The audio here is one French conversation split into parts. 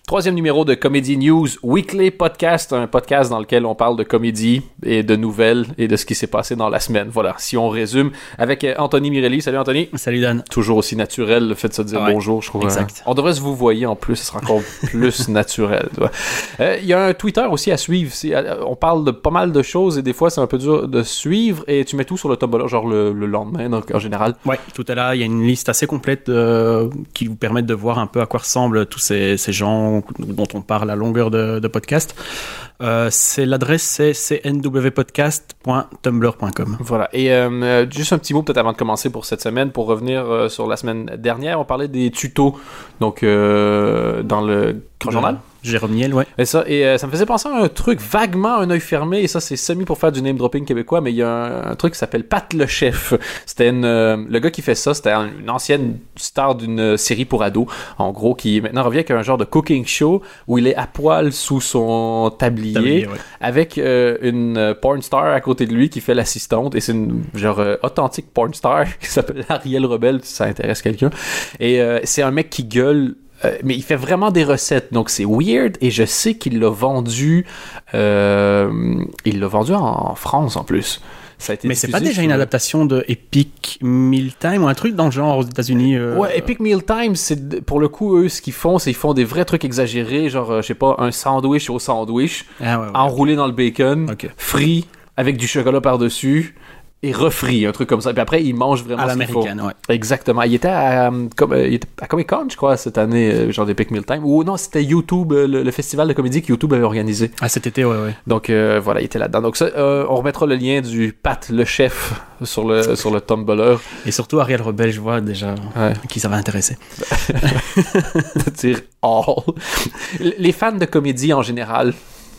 troisième numéro de Comedy News Weekly Podcast, un podcast dans lequel on parle de comédie et de nouvelles et de ce qui s'est passé dans la semaine. Voilà, si on résume avec Anthony Mirelli. Salut Anthony. Salut Dan. Toujours aussi naturel le fait de se dire bonjour, je trouve. Exact. On devrait se vous voyer en plus, ce sera encore plus naturel. Il y a un Twitter aussi à suivre. On parle de pas mal de choses et des fois c'est un peu dur de suivre et tu mets tout sur le Tumblr, genre le lendemain donc, en général. Ouais, tout est là. Il y a une liste assez complète qui vous permet de voir un peu à quoi ressemblent tous ces gens dont on parle à longueur de podcast. L'adresse c'est cnwpodcast.tumblr.com. Voilà. Et juste un petit mot peut-être avant de commencer pour cette semaine, pour revenir sur la semaine dernière, on parlait des tutos donc dans le Grand Journal. Jérôme Niel, ouais. Et ça me faisait penser à un truc, vaguement un œil fermé, et ça c'est semi pour faire du name dropping québécois, mais il y a un truc qui s'appelle Pat le Chef. C'était le gars qui fait ça, c'était une ancienne star d'une série pour ados, en gros, qui maintenant revient avec un genre de cooking show où il est à poil sous son tablier ouais. Avec une porn star à côté de lui qui fait l'assistante, et c'est une genre authentique porn star qui s'appelle Ariel Rebelle, si ça intéresse quelqu'un. Et c'est un mec qui gueule. Mais il fait vraiment des recettes, donc c'est weird, et je sais qu'il l'a vendu en France en plus. Ça a été mais c'est pas déjà une adaptation de Epic Mealtime ou un truc dans le genre aux États-Unis Ouais, Epic Mealtime, c'est pour le coup eux ce qu'ils font, c'est qu'ils font des vrais trucs exagérés, genre je sais pas, un sandwich au sandwich, enroulé dans le bacon, frit avec du chocolat par-dessus. Et refrit, un truc comme ça. Puis après, il mange vraiment à ce qu'il faut. Ouais. Exactement. Il était à Comic-Con, je crois, cette année, genre d'Epic Mealtime. Ou non, c'était YouTube, le festival de comédie que YouTube avait organisé. Ah, cet été, ouais. Donc, voilà, il était là-dedans. Donc ça, on remettra le lien du Pat, le chef, sur le Tumblr. Et surtout, Ariel Rebelle, je vois déjà qui ça va intéresser. Dire all. Les fans de comédie, en général...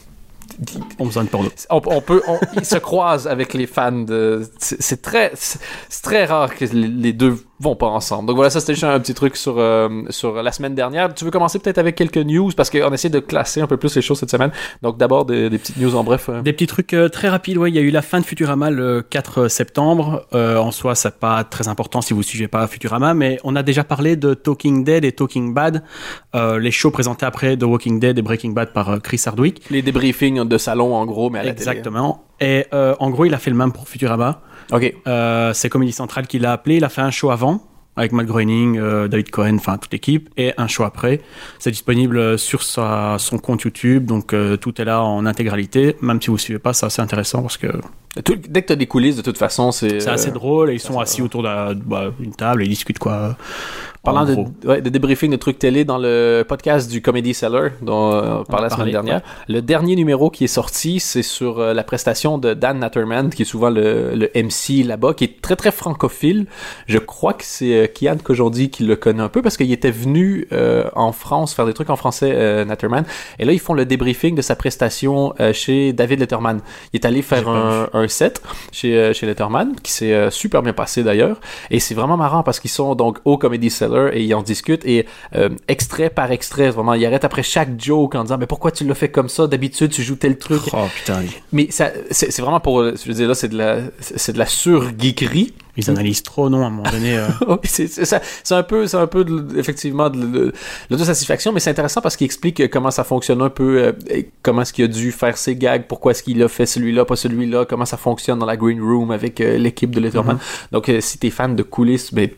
On besoin de porno. Ils se croisent avec les fans de... C'est très rare que les deux vont pas ensemble. Donc voilà, ça c'était juste un petit truc sur la semaine dernière. Tu veux commencer peut-être avec quelques news parce qu'on essaie de classer un peu plus les choses cette semaine. Donc d'abord des petites news en bref. Des petits trucs très rapides. Ouais, il y a eu la fin de Futurama le 4 septembre. En soi, c'est pas très important si vous suivez pas Futurama, mais on a déjà parlé de Talking Dead et Talking Bad, les shows présentés après The Walking Dead et Breaking Bad par Chris Hardwick. Les débriefings de salon en gros, mais à la télé. Exactement. Et en gros, il a fait le même pour Futurama. Ok. C'est Comedy Central qui l'a appelé. Il a fait un show avant avec Matt Groening, David Cohen, enfin toute l'équipe, et un show après. C'est disponible sur son compte YouTube, donc tout est là en intégralité. Même si vous ne suivez pas, c'est assez intéressant parce que... Dès que tu as des coulisses, de toute façon, c'est assez drôle. Et ils sont assis autour d'une table et ils discutent quoi. Parlant de débriefing de trucs télé dans le podcast du Comedy Cellar dont on parlait la semaine dernière, le dernier numéro qui est sorti, c'est sur la prestation de Dan Natterman, qui est souvent le MC là-bas, qui est très très francophile. Je crois que c'est Kian Kojandi qui le connaît un peu parce qu'il était venu en France faire des trucs en français, Natterman. Et là, ils font le débriefing de sa prestation chez David Letterman. Il est allé faire un set chez Letterman qui s'est super bien passé d'ailleurs. Et c'est vraiment marrant parce qu'ils sont donc au Comedy Cellar et ils en discutent et extrait par extrait, vraiment, il arrête après chaque joke en disant mais pourquoi tu l'as fait comme ça, d'habitude tu joues tel truc. Oh putain. Mais ça, c'est vraiment pour, je veux dire là, c'est de la sur-geekerie. Ils analysent trop, non, à un moment donné. C'est un peu effectivement de l'autosatisfaction, mais c'est intéressant parce qu'il explique comment ça fonctionne un peu, comment est-ce qu'il a dû faire ses gags, pourquoi est-ce qu'il a fait celui-là, pas celui-là, comment ça fonctionne dans la green room avec l'équipe de Letterman. Donc, si t'es fan de coulisses, là,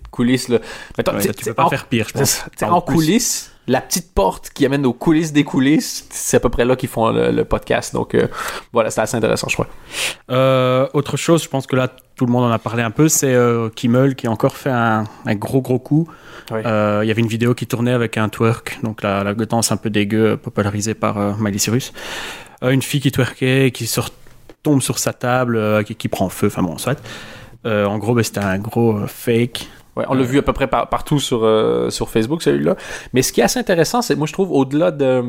tu peux pas faire pire, je pense. En coulisses, la petite porte qui amène aux coulisses des coulisses, c'est à peu près là qu'ils font le podcast. Donc, voilà, c'est assez intéressant, je crois. Autre chose, je pense que là, tout le monde en a parlé un peu, c'est Kimmel qui a encore fait un gros coup. Oui. Il y avait une vidéo qui tournait avec un twerk, donc la danse un peu dégueu, popularisée par Miley Cyrus. Une fille qui twerkait, qui tombe sur sa table, qui prend feu, enfin bon, soit. En gros, c'était un gros fake. Ouais, on l'a vu à peu près partout sur Facebook, celui-là. Mais ce qui est assez intéressant, c'est, moi, je trouve, au-delà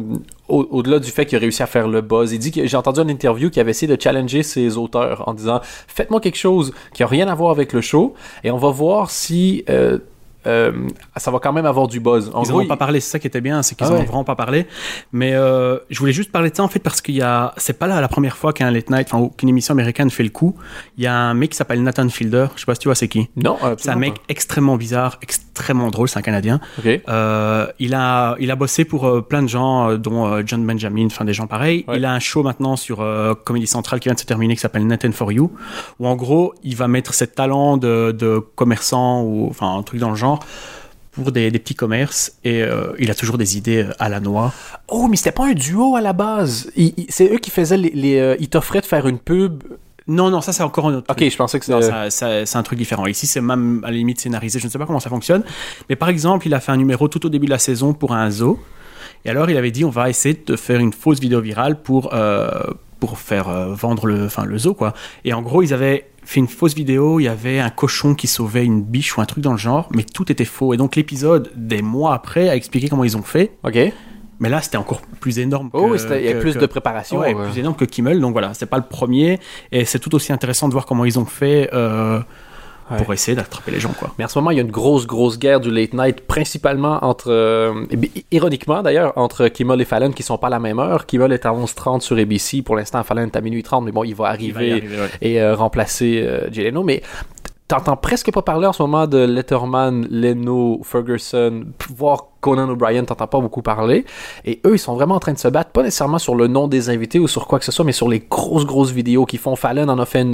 du fait qu'il a réussi à faire le buzz, j'ai entendu une interview qui avait essayé de challenger ses auteurs en disant, faites-moi quelque chose qui a rien à voir avec le show, et on va voir si ça va quand même avoir du buzz. Ils n'en ont pas parlé, c'est ça qui était bien, c'est qu'ils n'en ont vraiment pas parlé. Mais je voulais juste parler de ça en fait parce c'est pas là la première fois qu'un late night, ou qu'une émission américaine fait le coup. Il y a un mec qui s'appelle Nathan Fielder, je sais pas si tu vois c'est qui. Non, c'est un mec extrêmement bizarre, extrêmement drôle, c'est un Canadien. Okay. Il a bossé pour plein de gens, dont John Benjamin, enfin des gens pareils. Ouais. Il a un show maintenant sur Comedy Central qui vient de se terminer qui s'appelle Nathan for You, où en gros il va mettre ses talents de commerçant ou enfin un truc dans le genre pour des petits commerces et il a toujours des idées à la noix. Oh, mais c'était pas un duo à la base. C'est eux qui faisaient ils t'offraient de faire une pub. Non, ça c'est encore un autre truc. Ok, je pensais que c'était... c'est un truc différent. Ici, c'est même à la limite scénarisé. Je ne sais pas comment ça fonctionne. Mais par exemple, il a fait un numéro tout au début de la saison pour un zoo. Et alors, il avait dit, on va essayer de faire une fausse vidéo virale pour faire vendre le zoo, quoi. Et en gros, ils avaient fait une fausse vidéo. Il y avait un cochon qui sauvait une biche ou un truc dans le genre. Mais tout était faux. Et donc, l'épisode, des mois après, a expliqué comment ils ont fait. Ok. Mais là, c'était encore plus énorme. Il y a plus de préparation. Ouais, plus énorme que Kimmel. Donc voilà, c'est pas le premier. Et c'est tout aussi intéressant de voir comment ils ont fait pour essayer d'attraper les gens, quoi. Mais en ce moment, il y a une grosse guerre du late night, principalement ironiquement d'ailleurs, entre Kimmel et Fallon qui sont pas à la même heure. Kimmel est à 11h30 sur ABC. Pour l'instant, Fallon est à minuit 30. Mais bon, il va arriver et remplacer Jay Leno. Mais t'entends presque pas parler en ce moment de Letterman, Leno, Ferguson, voire Conan O'Brien, t'entends pas beaucoup parler. Et eux, ils sont vraiment en train de se battre, pas nécessairement sur le nom des invités ou sur quoi que ce soit, mais sur les grosses vidéos qu'ils font. Fallon en a fait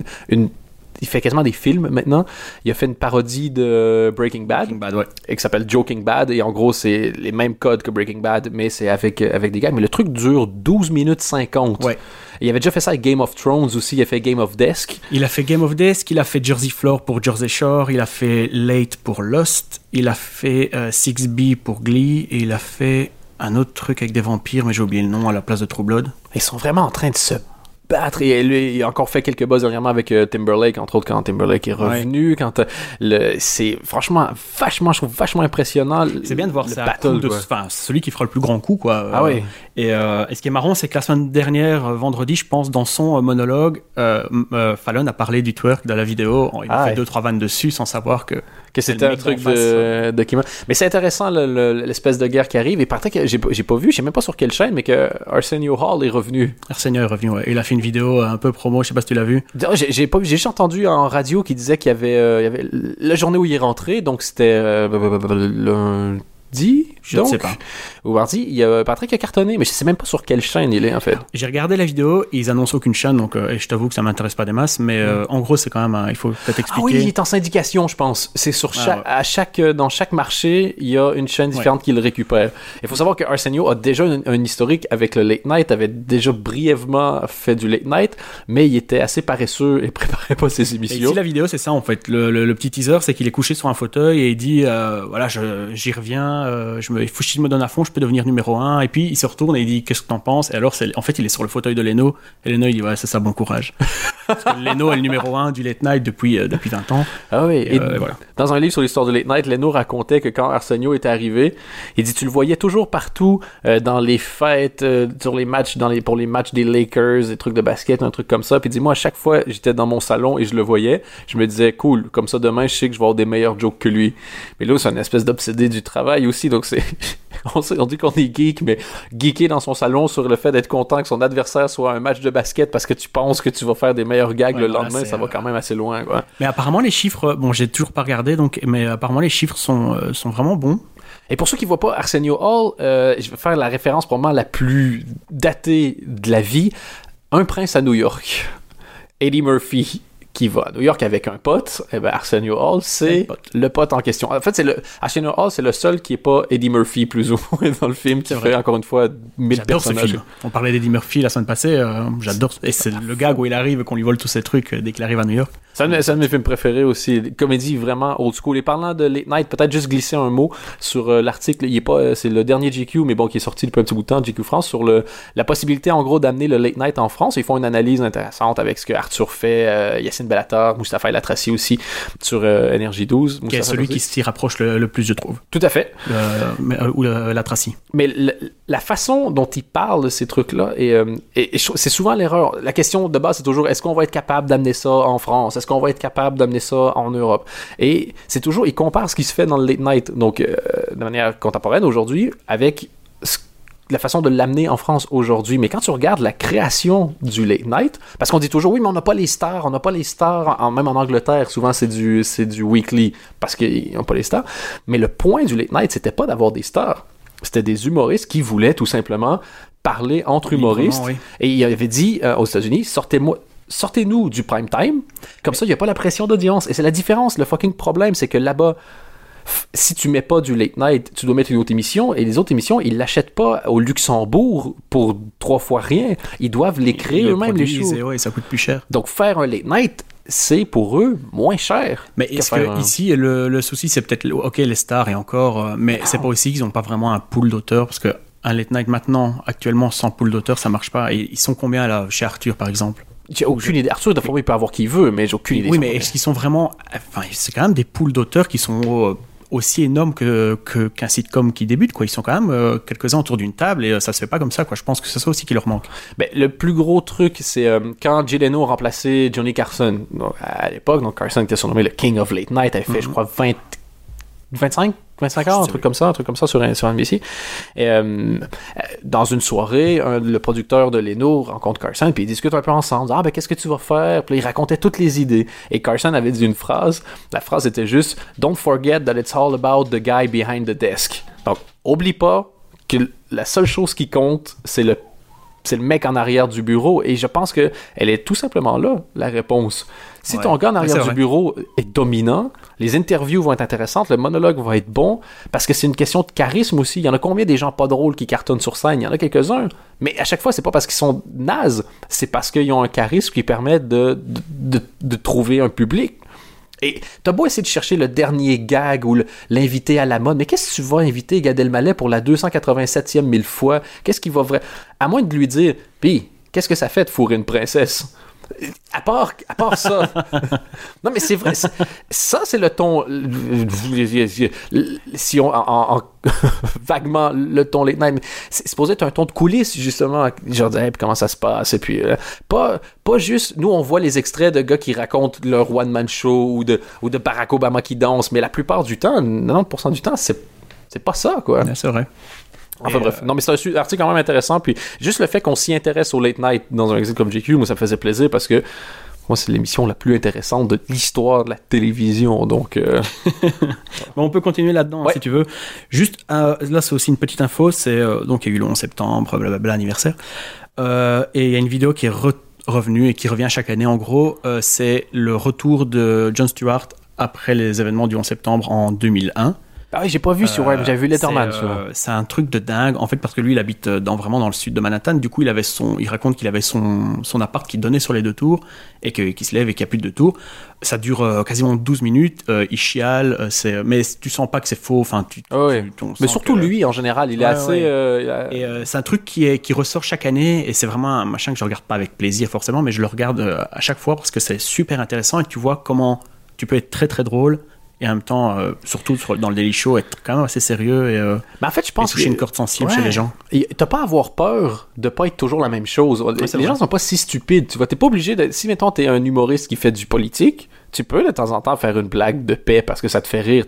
il fait quasiment des films maintenant. Il a fait une parodie de Breaking Bad, qui s'appelle Joking Bad. Et en gros, c'est les mêmes codes que Breaking Bad, mais c'est avec des gags. Mais le truc dure 12 minutes 50. Ouais. Et il avait déjà fait ça avec Game of Thrones aussi. Il a fait Game of Desk. Il a fait Game of Desk. Il a fait Jersey Floor pour Jersey Shore. Il a fait Late pour Lost. Il a fait 6B pour Glee. Et il a fait un autre truc avec des vampires, mais j'ai oublié le nom, à la place de True Blood. Ils sont vraiment en train de se battre. Et lui, il a encore fait quelques buzz dernièrement avec Timberlake, entre autres quand Timberlake est revenu. Quand c'est franchement je trouve vachement impressionnant. C'est bien de voir ça celui qui fera le plus grand coup, quoi. Oui. Et ce qui est marrant, c'est que la semaine dernière, vendredi, je pense, dans son monologue, Fallon a parlé du twerk dans la vidéo. Il a fait 2-3 vannes dessus sans savoir que c'était un truc de Kimmel. Mais c'est intéressant l'espèce de guerre qui arrive. Et par que j'ai pas vu, je sais même pas sur quelle chaîne, mais que Arsenio Hall est revenu. Arsenio est revenu, ouais. Il a fait une vidéo un peu promo, je sais pas si tu l'as vu. J'ai pas vu, j'ai juste entendu en radio qui disait qu'il y avait la journée où il est rentré, donc c'était lundi, je ne sais pas. Ou mardi, il y a Patrick qui a cartonné, mais je sais même pas sur quelle chaîne il est en fait. J'ai regardé la vidéo, et ils annoncent aucune chaîne, donc et je t'avoue que ça m'intéresse pas des masses, mais en gros c'est quand même, il faut peut-être expliquer. Ah oui, il est en syndication, je pense. C'est sur dans chaque marché, il y a une chaîne différente qui le récupère. Il faut savoir que Arsenio a déjà un historique avec le late night, avait déjà brièvement fait du late night, mais il était assez paresseux et préparait pas ses émissions. Et ici la vidéo c'est ça en fait, le petit teaser c'est qu'il est couché sur un fauteuil et il dit voilà j'y reviens, il faut que je me donne à fond, je peux devenir numéro 1, et puis il se retourne et il dit qu'est-ce que t'en penses, et alors en fait il est sur le fauteuil de Leno, et Leno il dit ouais c'est ça, bon courage. Parce que Leno est le numéro 1 du late night depuis 20 ans. Ah oui, et voilà. Dans un livre sur l'histoire du late night, Leno racontait que quand Arsenio était arrivé, il dit tu le voyais toujours partout dans les fêtes, sur les matchs, pour les matchs des Lakers, des trucs de basket, un truc comme ça, puis il dit moi à chaque fois j'étais dans mon salon et je le voyais, je me disais cool, comme ça demain je sais que je vais avoir des meilleurs jokes que lui. Mais là c'est une espèce d'obsédé du travail aussi, donc c'est on dit qu'on est geek, mais geeker dans son salon sur le fait d'être content que son adversaire soit un match de basket parce que tu penses que tu vas faire des meilleurs gags le lendemain, ça va quand même assez loin, quoi. Mais apparemment les chiffres, bon j'ai toujours pas regardé, mais apparemment les chiffres sont vraiment bons. Et pour ceux qui ne voient pas Arsenio Hall, je vais faire la référence probablement la plus datée de la vie. Un prince à New York. Eddie Murphy qui va à New York avec un pote, et ben Arsenio Hall, c'est le pote en question. En fait, Arsenio Hall, c'est le seul qui est pas Eddie Murphy, plus ou moins, dans le film, qui fait encore une fois 1000 personnages. Ce film. On parlait d'Eddie Murphy la semaine passée, j'adore. Et c'est le gag où il arrive et qu'on lui vole tous ces trucs dès qu'il arrive à New York. C'est un de mes films préférés aussi, comédie vraiment old school. Et parlant de Late Night, peut-être juste glisser un mot sur l'article, c'est le dernier GQ, mais bon, qui est sorti depuis un petit bout de temps, GQ France, sur la possibilité, en gros, d'amener le Late Night en France. Ils font une analyse intéressante avec ce que Arthur fait, Yacine Yacine Bellatar, Mustapha El Atrassi aussi sur Énergie 12. Qui est celui qui s'y rapproche le plus, je trouve. Tout à fait. Ou l'Atrassi. Mais la façon dont il parle de ces trucs-là, et c'est souvent l'erreur. La question de base, c'est toujours, est-ce qu'on va être capable d'amener ça en France? Est-ce qu'on va être capable d'amener ça en Europe? Et c'est toujours, il compare ce qui se fait dans le late night, donc de manière contemporaine aujourd'hui, avec la façon de l'amener en France aujourd'hui. Mais quand tu regardes la création du late night, parce qu'on dit toujours, oui, mais on n'a pas les stars, même en Angleterre, souvent c'est du weekly, parce qu'ils n'ont pas les stars. Mais le point du late night, c'était pas d'avoir des stars. C'était des humoristes qui voulaient tout simplement parler entre humoristes. Oui. Et il avait dit aux États-Unis, sortez-nous du prime time, comme ça, il n'y a pas la pression d'audience. Et c'est la différence. Le fucking problème, c'est que là-bas, si tu mets pas du late night, tu dois mettre une autre émission, et les autres émissions, ils l'achètent pas au Luxembourg pour 3 fois rien. Ils doivent les créer eux-mêmes, les shows. Et ça coûte plus cher. Donc, faire un late night, c'est pour eux moins cher. Mais est-ce que ici, le souci, c'est peut-être, ok, les stars et encore, mais c'est pas aussi qu'ils n'ont pas vraiment un pool d'auteurs, parce que un late night maintenant, actuellement, sans pool d'auteurs, ça marche pas. Et ils sont combien là, chez Arthur, par exemple? J'ai aucune idée. Arthur, de fois, il peut avoir qui veut, mais j'ai aucune idée. Oui, mais est-ce qu'ils sont vraiment... Enfin, c'est quand même des pools d'auteurs qui sont aussi énormes qu'un sitcom qui débute, quoi. Ils sont quand même quelques-uns autour d'une table et ça se fait pas comme ça, quoi. Je pense que c'est ça aussi qui leur manque. Ben, le plus gros truc, c'est quand Jay Leno a remplacé Johnny Carson. Donc, à l'époque, donc Carson était surnommé le King of Late Night. Il avait fait, je crois, 25 ans, un truc comme ça sur NBC. Et, dans une soirée, le producteur de Leno rencontre Carson, puis ils discutent un peu ensemble. Ben qu'est-ce que tu vas faire? Puis il racontait toutes les idées. Et Carson avait dit une phrase. La phrase était juste Don't forget that it's all about the guy behind the desk. Donc, oublie pas que la seule chose qui compte, c'est le mec en arrière du bureau. Et je pense que elle est tout simplement là, la réponse. Si ton gars en arrière du bureau est dominant, les interviews vont être intéressantes, le monologue va être bon, parce que c'est une question de charisme aussi. Il y en a combien des gens pas drôles qui cartonnent sur scène? Il y en a quelques-uns. Mais à chaque fois, c'est pas parce qu'ils sont nazes, c'est parce qu'ils ont un charisme qui permet de trouver un public. Et t'as beau essayer de chercher le dernier gag ou l'invité à la mode, mais qu'est-ce que tu vas inviter Gad Elmaleh pour la 287e 1000 fois? Qu'est-ce qu'il va vraiment... À moins de lui dire, pis, qu'est-ce que ça fait de fourrer une princesse? À part ça. Non, mais c'est vrai. Ça, c'est le ton... Si on... vaguement, le ton late night. C'est supposé être un ton de coulisses, justement. Genre, puis comment ça se passe? Et puis, pas juste... Nous, on voit les extraits de gars qui racontent leur one-man show ou de Barack Obama qui danse, mais la plupart du temps, 90% du temps, c'est pas ça, quoi. Ouais, c'est vrai. Enfin bref, non mais c'est un article quand même intéressant, puis juste le fait qu'on s'y intéresse au late night dans un magazine comme GQ, moi ça me faisait plaisir parce que moi c'est l'émission la plus intéressante de l'histoire de la télévision, donc... Bon, on peut continuer là-dedans si tu veux. Juste, là c'est aussi une petite info, c'est donc il y a eu le 11 septembre, blablabla, anniversaire, et il y a une vidéo qui est revenue et qui revient chaque année, en gros, c'est le retour de Jon Stewart après les événements du 11 septembre en 2001. Ah oui, j'ai pas vu sur j'avais vu Letterman. C'est un truc de dingue, en fait, parce que lui, il habite vraiment dans le sud de Manhattan. Du coup, il raconte qu'il avait son appart qui donnait sur les 2 tours et qu'il se lève et qu'il n'y a plus de 2 tours. Ça dure quasiment 12 minutes. Il chiale, mais tu sens pas que c'est faux. Enfin, mais surtout lui, en général, il est assez. Et c'est un truc qui ressort chaque année et c'est vraiment un machin que je regarde pas avec plaisir forcément, mais je le regarde à chaque fois parce que c'est super intéressant et tu vois comment tu peux être très très drôle. Et en même temps, surtout dans le Daily Show, être quand même assez sérieux et, mais en fait, je pense toucher une corde sensible chez les gens. T'as pas à avoir peur de pas être toujours la même chose. Les gens sont pas si stupides. Tu vois, t'es pas obligé de... Si, mettons, t'es un humoriste qui fait du politique, tu peux de temps en temps faire une blague de paix parce que ça te fait rire.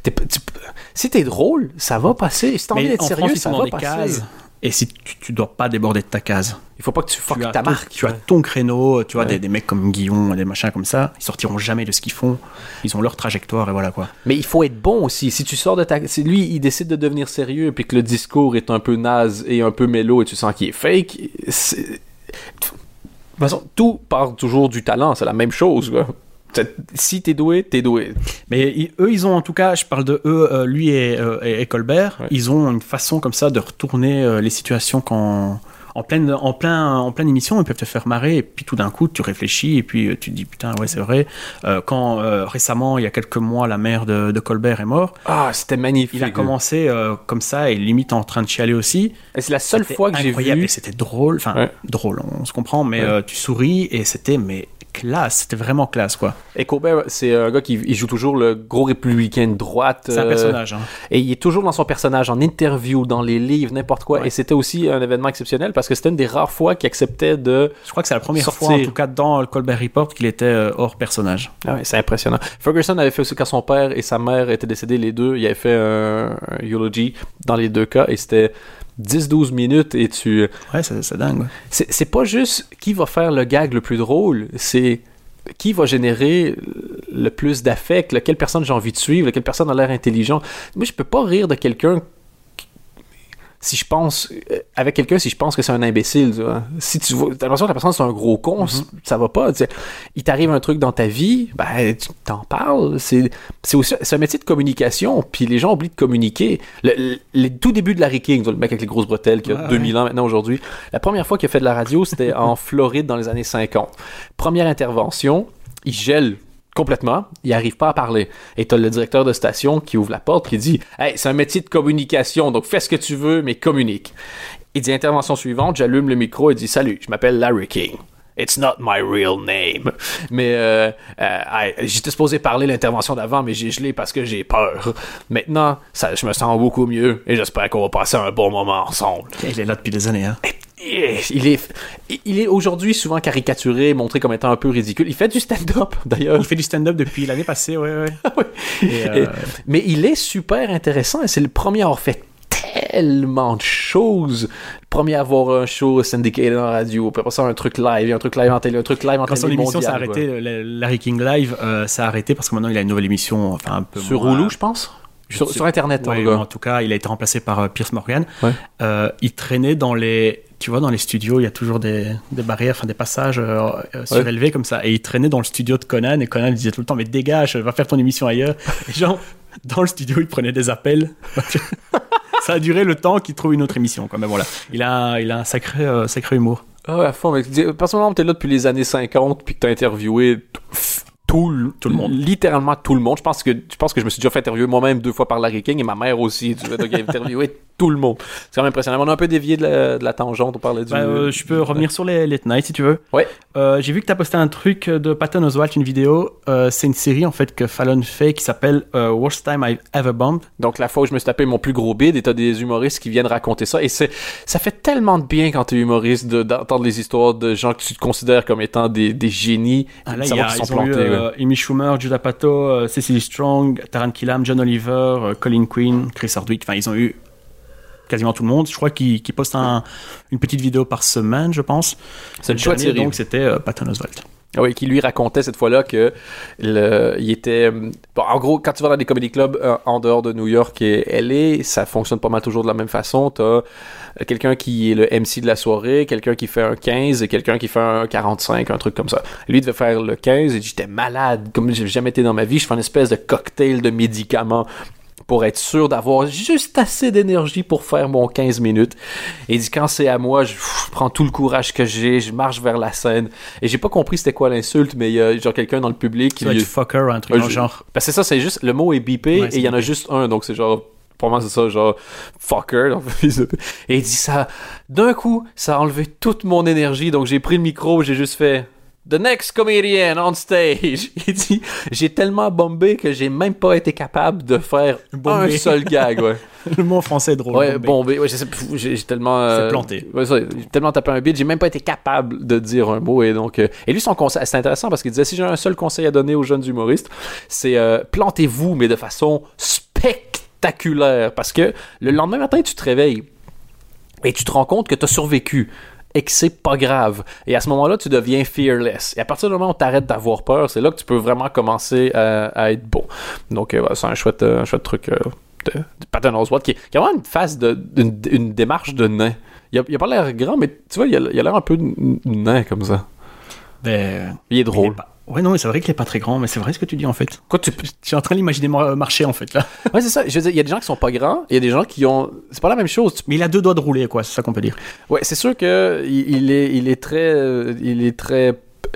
Si t'es drôle, ça va passer. Si t'as envie d'être sérieux, ça va passer. Cases. Et si tu dois pas déborder de ta case. Il faut pas que tu fuck ta marque. Tu as ton créneau, tu vois, des mecs comme Guillon, des machins comme ça, ils sortiront jamais de ce qu'ils font. Ils ont leur trajectoire et voilà quoi. Mais il faut être bon aussi. Si tu sors de si lui, il décide de devenir sérieux puis que le discours est un peu naze et un peu mélo et tu sens qu'il est fake, de toute façon, tout part toujours du talent. C'est la même chose, quoi. Si t'es doué, t'es doué. Mais eux, ils ont en tout cas, je parle de eux, lui et Colbert, ils ont une façon comme ça de retourner les situations en pleine émission, ils peuvent te faire marrer et puis tout d'un coup tu réfléchis et puis tu te dis putain ouais c'est vrai. Quand récemment, il y a quelques mois, la mère de Colbert est morte. Ah, c'était magnifique. Il a commencé comme ça et limite en train de chialer aussi. Et c'est la seule fois que j'ai vu. Et c'était drôle, drôle, on se comprend, mais tu souris et c'était classe, c'était vraiment classe, quoi. Et Colbert, c'est un gars qui joue toujours le gros républicain de droite. C'est un personnage, hein. Et il est toujours dans son personnage, en interview, dans les livres, n'importe quoi. Et c'était aussi un événement exceptionnel parce que c'était une des rares fois qu'il acceptait de. Je crois que c'est la première fois, en tout cas, dans le Colbert Report, qu'il était hors personnage. Ah ouais, c'est impressionnant. Ferguson avait fait aussi quand son père et sa mère étaient décédés, les deux. Il avait fait un eulogy dans les deux cas et c'était 10-12 minutes et tu... Ouais, c'est dingue. Ouais. C'est pas juste qui va faire le gag le plus drôle, c'est qui va générer le plus d'affect, laquelle personne j'ai envie de suivre, laquelle personne a l'air intelligent. Moi, je peux pas rire de quelqu'un si je pense avec quelqu'un si je pense que c'est un imbécile, tu vois. Si tu vois, t'as l'impression que la personne c'est un gros con, ça va pas, tu sais. Il t'arrive un truc dans ta vie, ben tu t'en parles, c'est un métier de communication, puis les gens oublient de communiquer. Les tout débuts de Larry King, le mec avec les grosses bretelles qui a 2000 ans maintenant aujourd'hui, la première fois qu'il a fait de la radio, c'était en Floride dans les années 50. Première intervention, il gèle complètement, il n'arrive pas à parler. Et t'as le directeur de station qui ouvre la porte qui dit « Hey, c'est un métier de communication, donc fais ce que tu veux, mais communique. » Il dit intervention suivante, j'allume le micro et dit « Salut, je m'appelle Larry King. It's not my real name. » Mais j'étais supposé parler l'intervention d'avant, mais j'ai gelé parce que j'ai peur. Maintenant, je me sens beaucoup mieux et j'espère qu'on va passer un bon moment ensemble. Il est là depuis des années, hein. Il est aujourd'hui souvent caricaturé, montré comme étant un peu ridicule. Il fait du stand-up, d'ailleurs. Il fait du stand-up depuis l'année passée, ouais. Mais il est super intéressant et c'est le premier à avoir fait tellement de choses. Le premier à avoir un show syndicated en radio, puis après ça un truc live, un truc live en télé, un truc live en télé. Quand son émission mondiale, s'est arrêtée, Larry King Live, ça a arrêté parce que maintenant il a une nouvelle émission, enfin un peu sur Hulu, je pense. Sur Internet, ouais, en tout cas, il a été remplacé par Piers Morgan. Ouais. Il traînait dans les... Tu vois, dans les studios, il y a toujours des barrières, enfin des passages surélevés comme ça. Et il traînait dans le studio de Conan, et Conan disait tout le temps, mais dégage, va faire ton émission ailleurs. Et genre, dans le studio, il prenait des appels. Ça a duré le temps qu'il trouve une autre émission, quoi. Mais voilà, il a un sacré humour. Ah ouais, à fond. Mais personnellement, t'es là depuis les années 50, puis que t'as interviewé tout le monde. Littéralement tout le monde. Je pense que je me suis déjà fait interviewer moi-même 2 fois par Larry King et ma mère aussi. Tu vois, donc il a interviewé tout le monde. C'est quand même impressionnant. On a un peu dévié de la tangente. On parlait du... je peux revenir sur les Late Night si tu veux. Ouais. J'ai vu que tu as posté un truc de Patton Oswalt, une vidéo. C'est une série en fait que Fallon fait qui s'appelle Worst Time I've Ever Bombed. Donc la fois où je me suis tapé mon plus gros bid et t'as des humoristes qui viennent raconter ça. Et ça fait tellement de bien quand t'es humoriste d'entendre les histoires de gens que tu te considères comme étant des génies. Ah là, ils sont plantés. Amy Schumer, Judah Pato, Cecily Strong, Taran Killam, John Oliver, Colin Quinn, Chris Hardwick. Enfin, ils ont eu quasiment tout le monde. Je crois qu'ils postent une petite vidéo par semaine, je pense. C'est une chouette série. Donc, c'était Patton Oswalt. Oui, qui lui racontait cette fois-là que il était... Bon, en gros, quand tu vas dans des comedy clubs en dehors de New York et LA, ça fonctionne pas mal toujours de la même façon. T'as quelqu'un qui est le MC de la soirée, quelqu'un qui fait un 15 et quelqu'un qui fait un 45, un truc comme ça. Lui, il devait faire le 15 et j'étais malade, comme j'ai jamais été dans ma vie. Je fais une espèce de cocktail de médicaments pour être sûr d'avoir juste assez d'énergie pour faire mon 15 minutes. Et il dit, quand c'est à moi, je prends tout le courage que j'ai, je marche vers la scène. Et j'ai pas compris c'était quoi l'insulte, mais il y a genre quelqu'un dans le public qui... Ça doit être fucker ou un truc dans genre. Parce que c'est ça, c'est juste, le mot est bipé et il y en a juste un, donc c'est genre... Pour moi, c'est ça, genre, fucker. Et il dit ça, d'un coup, ça a enlevé toute mon énergie, donc j'ai pris le micro, j'ai juste fait... The next comedian on stage. Il dit, j'ai tellement bombé que j'ai même pas été capable de faire un seul gag, ouais. Le mot français est drôle. Ouais, bombé. Ouais, j'ai tellement... C'est planté. Ouais, ça, j'ai tellement tapé un beat, j'ai même pas été capable de dire un mot. Et donc, et lui, son conseil, c'est intéressant parce qu'il disait, si j'ai un seul conseil à donner aux jeunes humoristes, c'est plantez-vous, mais de façon spectaculaire. Parce que le lendemain matin, tu te réveilles et tu te rends compte que tu as survécu. Et que c'est pas grave. Et à ce moment-là, tu deviens fearless. Et à partir du moment où tu arrêtes d'avoir peur, c'est là que tu peux vraiment commencer à être bon. Donc, c'est un chouette truc de Patton Oswalt qui a vraiment une face une démarche de nain. Il a pas l'air grand, mais tu vois, il a l'air un peu nain comme ça. Il est drôle. Ouais, non, mais c'est vrai qu'il est pas très grand, mais c'est vrai ce que tu dis en fait. Quoi, tu es en train de l'imaginer marcher en fait là. Ouais, c'est ça. Je veux dire, il y a des gens qui sont pas grands, il y a des gens qui ont. C'est pas la même chose. Mais il a 2 doigts de rouler, quoi, c'est ça qu'on peut dire. Ouais, c'est sûr que il est très.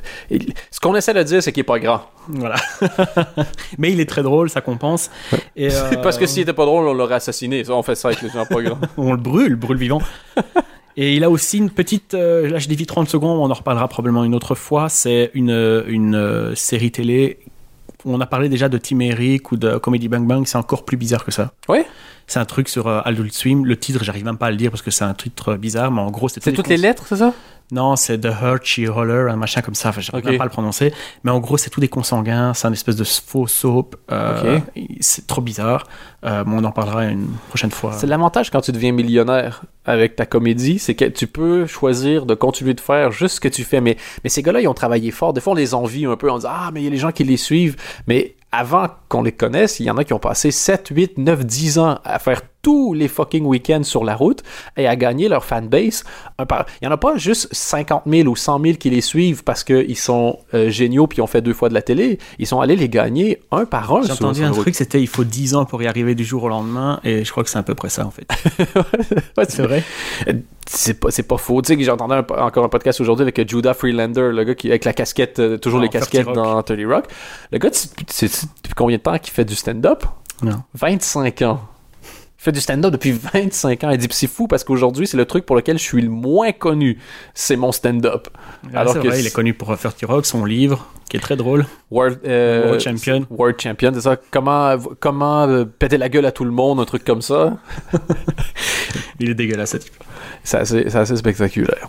Ce qu'on essaie de dire, c'est qu'il est pas grand. Voilà. Mais il est très drôle, ça compense. Et Parce que s'il était pas drôle, on l'aurait assassiné. Ça, on fait ça avec les gens pas grands. On le brûle vivant. Et il a aussi une petite... là, je dévie 30 secondes, on en reparlera probablement une autre fois. C'est une série télé où on a parlé déjà de Tim et Eric ou de Comedy Bang Bang. C'est encore plus bizarre que ça. Oui. C'est un truc sur Adult Swim. Le titre, j'arrive même pas à le dire parce que c'est un titre bizarre, mais en gros, c'est toutes les lettres, c'est ça? Non, c'est The Hershey Roller, un machin comme ça. Enfin, j'arrive même pas à le prononcer. Mais en gros, c'est tous des consanguins. C'est un espèce de faux soap. C'est trop bizarre. On en parlera une prochaine fois. C'est l'avantage quand tu deviens millionnaire avec ta comédie, c'est que tu peux choisir de continuer de faire juste ce que tu fais. Mais ces gars-là, ils ont travaillé fort. Des fois, on les envie un peu. On dit, mais il y a les gens qui les suivent. Mais avant qu'on les connaisse, il y en a qui ont passé 7, 8, 9, 10 ans à faire tous les fucking week-ends sur la route et à gagner leur fanbase. Il n'y en a pas juste 50 000 ou 100 000 qui les suivent parce qu'ils sont géniaux puis ont fait 2 fois de la télé. Ils sont allés les gagner un par un. J'ai entendu un truc, c'était il faut 10 ans pour y arriver du jour au lendemain et je crois que c'est à peu près ça en fait. Ouais, c'est vrai. C'est pas faux. Tu sais que j'ai entendu encore un podcast aujourd'hui avec Judah Freelander, le gars qui avec la casquette, toujours les casquettes dans 30 Rock. Le gars, c'est depuis combien de temps qu'il fait du stand-up? Non. 25 ans. Il fait du stand-up depuis 25 ans. Il dit, c'est fou parce qu'aujourd'hui, c'est le truc pour lequel je suis le moins connu. C'est mon stand-up. Alors c'est vrai, il est connu pour 30 Rock, son livre, qui est très drôle. World Champion. World Champion, c'est ça. Comment péter la gueule à tout le monde, un truc comme ça. Il est dégueulasse, ce type. C'est assez spectaculaire.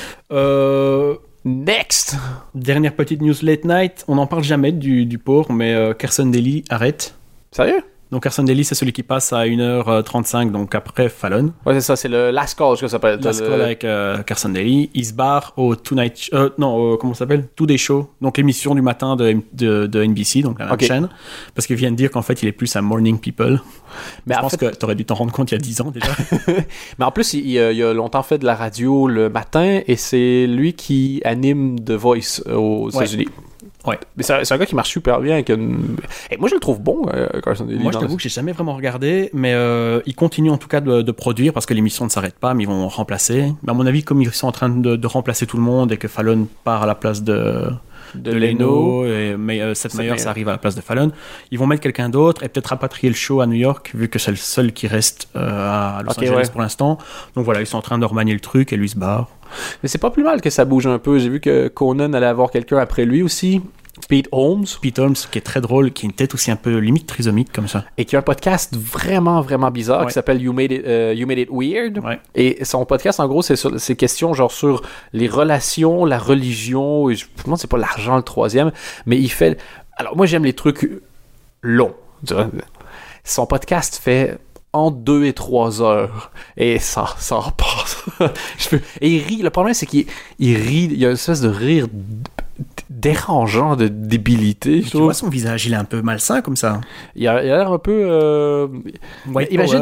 Next! Dernière petite news late night. On n'en parle jamais du pauvre, mais Carson Daly arrête. Sérieux? Donc Carson Daly, c'est celui qui passe à 1h35, donc après Fallon. Ouais, c'est ça, c'est le Last Call, je crois que ça s'appelle. Last Call avec Carson Daly. Il se barre au comment ça s'appelle? Today Show, donc l'émission du matin de NBC, donc la même chaîne. Parce qu'il vient de dire qu'en fait, il est plus un Morning People. Mais je pense que t'aurais dû t'en rendre compte il y a 10 ans déjà. Mais en plus, il a longtemps fait de la radio le matin et c'est lui qui anime The Voice aux États-Unis. Ouais. Mais c'est un gars qui marche super bien. Et moi, je le trouve bon, Carson Daly. Moi, je t'avoue que j'ai jamais vraiment regardé, mais il continue en tout cas de produire parce que l'émission ne s'arrête pas, mais ils vont remplacer. Mais à mon avis, comme ils sont en train de remplacer tout le monde et que Fallon part à la place de Leno, mais Seth Meyers arrive à la place de Fallon, ils vont mettre quelqu'un d'autre et peut-être rapatrier le show à New York, vu que c'est le seul qui reste à Los Angeles pour l'instant. Donc voilà, ils sont en train de remanier le truc et lui se barre. Mais c'est pas plus mal que ça bouge un peu. J'ai vu que Conan allait avoir quelqu'un après lui aussi. Pete Holmes, qui est très drôle, qui a une tête aussi un peu limite trisomique comme ça. Et qui a un podcast vraiment, vraiment bizarre qui s'appelle You Made It Weird. Ouais. Et son podcast, en gros, c'est questions genre sur les relations, la religion, et je me demande c'est pas l'argent le troisième, mais il fait... Alors moi, j'aime les trucs longs. Son podcast fait entre 2 et 3 heures. Et ça repasse. Et il rit. Le problème, c'est qu'il rit. Il y a une espèce de rire dérangeant de débilité. Tu vois son visage, il est un peu malsain comme ça. Il a l'air un peu... imagine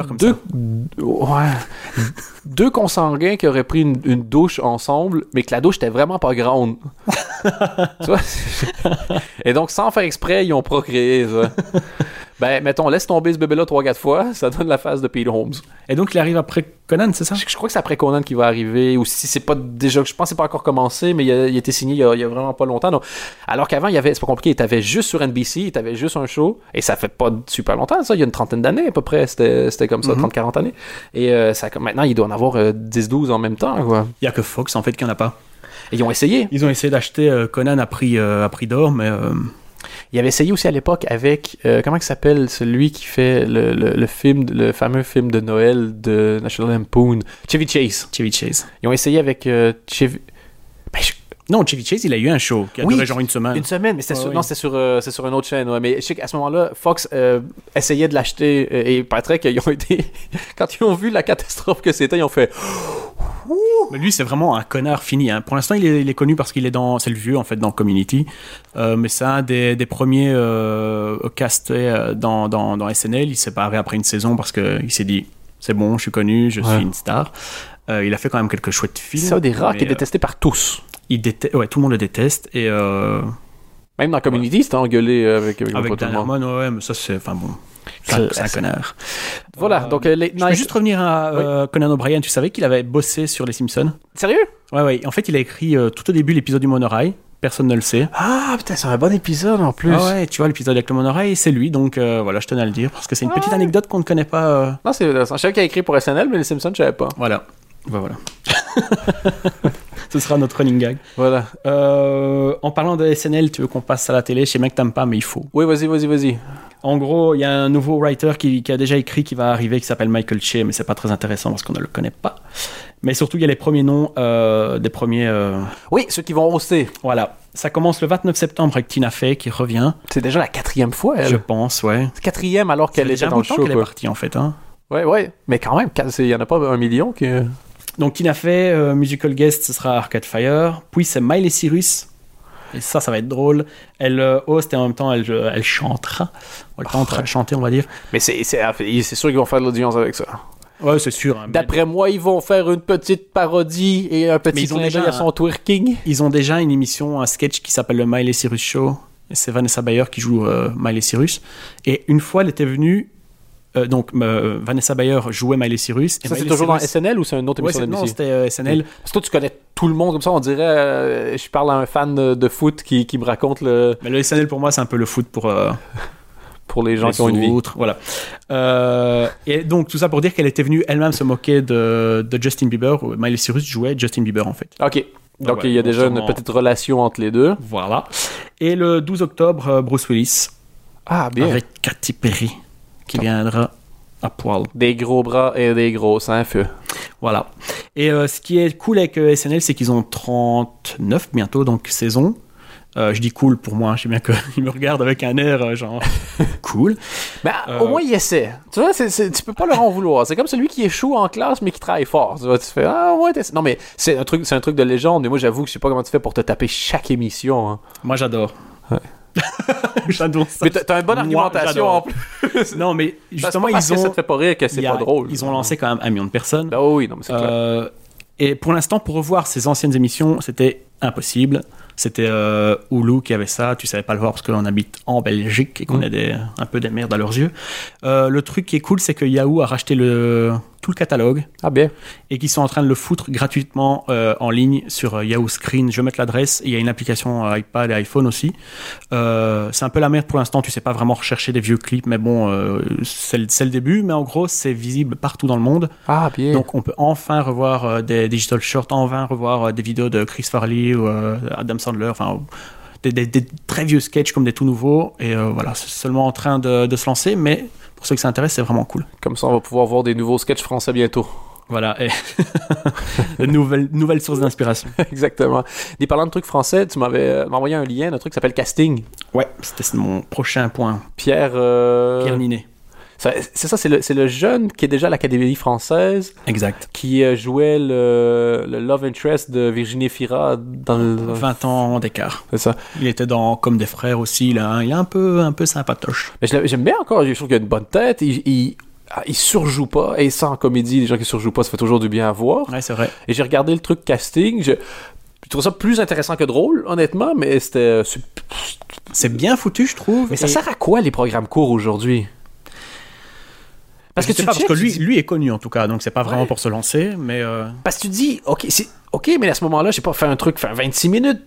deux consanguins qui auraient pris une douche ensemble, mais que la douche était vraiment pas grande. Tu vois? Et donc, sans faire exprès, ils ont procréé, ça. Ben, mettons, laisse tomber ce bébé-là 3-4 fois, ça donne la face de Pete Holmes. Et donc, il arrive après Conan, c'est ça? Je crois que c'est après Conan qui va arriver, ou si c'est pas déjà... Je pense que c'est pas encore commencé, mais il a été signé il y a vraiment pas longtemps. Donc, alors qu'avant, c'est pas compliqué, il t'avait juste sur NBC, il t'avait juste un show, et ça fait pas super longtemps, ça, il y a une trentaine d'années à peu près, c'était comme ça, 30-40 années. Et maintenant, il doit en avoir 10-12 en même temps, quoi. Il y a que Fox, en fait, qui en a pas. Et ils ont essayé. Ils ont essayé d'acheter Conan à prix d'or, mais... Il avait essayé aussi à l'époque avec comment il s'appelle celui qui fait le fameux film de Noël de National Lampoon, Chevy Chase. Ils ont essayé avec Non, Chevy Chase, il a eu un show qui a duré genre une semaine. Une semaine, mais c'était c'est sur une autre chaîne. Ouais. Mais je sais qu'à ce moment-là, Fox essayait de l'acheter et il paraîtrait qu'ils ont été... Quand ils ont vu la catastrophe que c'était, ils ont fait... Mais lui, c'est vraiment un connard fini. Hein. Pour l'instant, il est connu parce qu'il est c'est le vieux en fait dans Community. Mais c'est un des premiers castés dans SNL. Il s'est barré après une saison parce qu'il s'est dit c'est bon, je suis connu, je suis une star. Il a fait quand même quelques chouettes films. C'est un des rares qui est détesté par tous. Tout le monde le déteste et même dans Community, c'était engueulé avec Dan Harmon. Ouais, mais ça c'est enfin bon. C'est un connard. Voilà, donc Late Night. Je peux juste revenir à Conan O'Brien. Tu savais qu'il avait bossé sur Les Simpsons? Sérieux? Ouais. En fait, il a écrit tout au début l'épisode du monorail. Personne ne le sait. Ah, putain, c'est un bon épisode en plus. Ah ouais, tu vois, l'épisode avec le monorail, c'est lui. Donc voilà, je tenais à le dire. Parce que c'est une petite anecdote qu'on ne connaît pas. Non, c'est je savais qu'il a écrit pour SNL, mais Les Simpsons, je savais pas. Voilà. Voilà. Ce sera notre running gag. Voilà. En parlant de SNL, tu veux qu'on passe à la télé? Je sais bien que t'aimes pas, mais il faut. Oui, vas-y. En gros, il y a un nouveau writer qui a déjà écrit, qui va arriver, qui s'appelle Michael Che, mais c'est pas très intéressant parce qu'on ne le connaît pas. Mais surtout, il y a les premiers noms des premiers... Oui, ceux qui vont hoster. Voilà. Ça commence le 29 septembre avec Tina Fey qui revient. C'est déjà la 4e fois, elle. Je pense, ouais. C'est 4e alors qu'elle était dans le show. C'est déjà un bout de temps qu'elle est partie, en fait. Hein. Ouais. Mais quand même, il y en a pas 1 million que... Donc, Tina Fey, musical guest, ce sera Arcade Fire. Puis, c'est Miley Cyrus. Et ça va être drôle. Elle host et en même temps, elle chantera. Elle tentera de chanter, on va dire. Mais c'est sûr qu'ils vont faire de l'audience avec ça. Ouais, c'est sûr. Hein, D'après moi, ils vont faire une petite parodie et un petit clin d'œil à son twerking. Ils ont déjà une émission, un sketch qui s'appelle le Miley Cyrus Show. Et c'est Vanessa Bayer qui joue Miley Cyrus. Et une fois, elle était venue... Vanessa Bayer jouait Miley Cyrus. Et ça, c'est toujours dans SNL ou c'est une autre émission d'NBC? Non, c'était SNL. Parce que toi, tu connais tout le monde comme ça. On dirait, je parle à un fan de foot qui me raconte le... Mais le SNL, pour moi, c'est un peu le foot pour les gens qui ont une vie. Voilà. Et donc, tout ça pour dire qu'elle était venue elle-même se moquer de Justin Bieber. Miley Cyrus jouait Justin Bieber, en fait. OK. Donc, il y a déjà une petite relation entre les deux. Voilà. Et le 12 octobre, Bruce Willis. Ah, bien. Avec Katy Perry, qui viendra à poil. Des gros bras et des gros seins, feu. Voilà. Et ce qui est cool avec SNL, c'est qu'ils ont 39 bientôt, donc saison. Je dis cool pour moi, je sais bien qu'ils me regardent avec un air genre cool. Mais au moins, il essaie. Tu vois, tu peux pas leur en vouloir. C'est comme celui qui échoue en classe, mais qui travaille fort. Tu vois, tu fais, ouais, non, mais c'est un truc de légende. Mais moi, j'avoue que je sais pas comment tu fais pour te taper chaque émission. Hein. Moi, j'adore. Ouais. J'adore ça. Mais t'as une bonne argumentation en plus. Non, mais justement, ça te fait pas rire que c'est pas drôle. Ils ont lancé quand même 1 million de personnes. Ben oui, non, mais c'est clair. Et pour l'instant, pour revoir ces anciennes émissions, c'était impossible. C'était Hulu qui avait ça, tu savais pas le voir parce qu'on habite en Belgique et qu'on est un peu des merdes à leurs yeux. Le truc qui est cool, c'est que Yahoo a racheté tout le catalogue. Ah bien. Et qu'ils sont en train de le foutre gratuitement en ligne sur Yahoo Screen. Je vais mettre l'adresse. Il y a une application iPad et iPhone aussi. C'est un peu la merde pour l'instant, tu sais pas vraiment rechercher des vieux clips, mais bon, c'est le début. Mais en gros, c'est visible partout dans le monde. Ah bien. Donc on peut enfin revoir des digital shorts, enfin revoir des vidéos de Chris Farley ou Adam Sandler, enfin des très vieux sketchs comme des tout nouveaux. Et voilà, c'est seulement en train de se lancer, mais pour ceux que ça intéresse, c'est vraiment cool. Comme ça, on va pouvoir voir des nouveaux sketchs français bientôt. Voilà, et nouvelle source d'inspiration. Exactement. Et parlant de trucs français, tu m'avais envoyé un lien d'un truc qui s'appelle Casting. Ouais, c'était mon prochain point. Pierre Ninet. C'est ça, c'est le jeune qui est déjà à l'Académie française. Exact. Qui jouait le Love Interest de Virginie Fira dans 20 ans d'écart. C'est ça. Il était dans Comme des frères aussi, il est un peu sympatoche. Mais j'aime bien encore, je trouve qu'il a une bonne tête. Il surjoue pas. Et ça, en comédie, les gens qui surjouent pas, ça fait toujours du bien à voir. Ouais, c'est vrai. Et j'ai regardé le truc casting. Je trouve ça plus intéressant que drôle, honnêtement, mais c'est bien foutu, je trouve. Mais ça sert à quoi, les programmes courts aujourd'hui? Parce que lui est connu en tout cas, donc c'est pas vraiment pour se lancer, mais parce que tu dis OK, mais à ce moment-là, j'ai pas fait un truc, faire 26 minutes.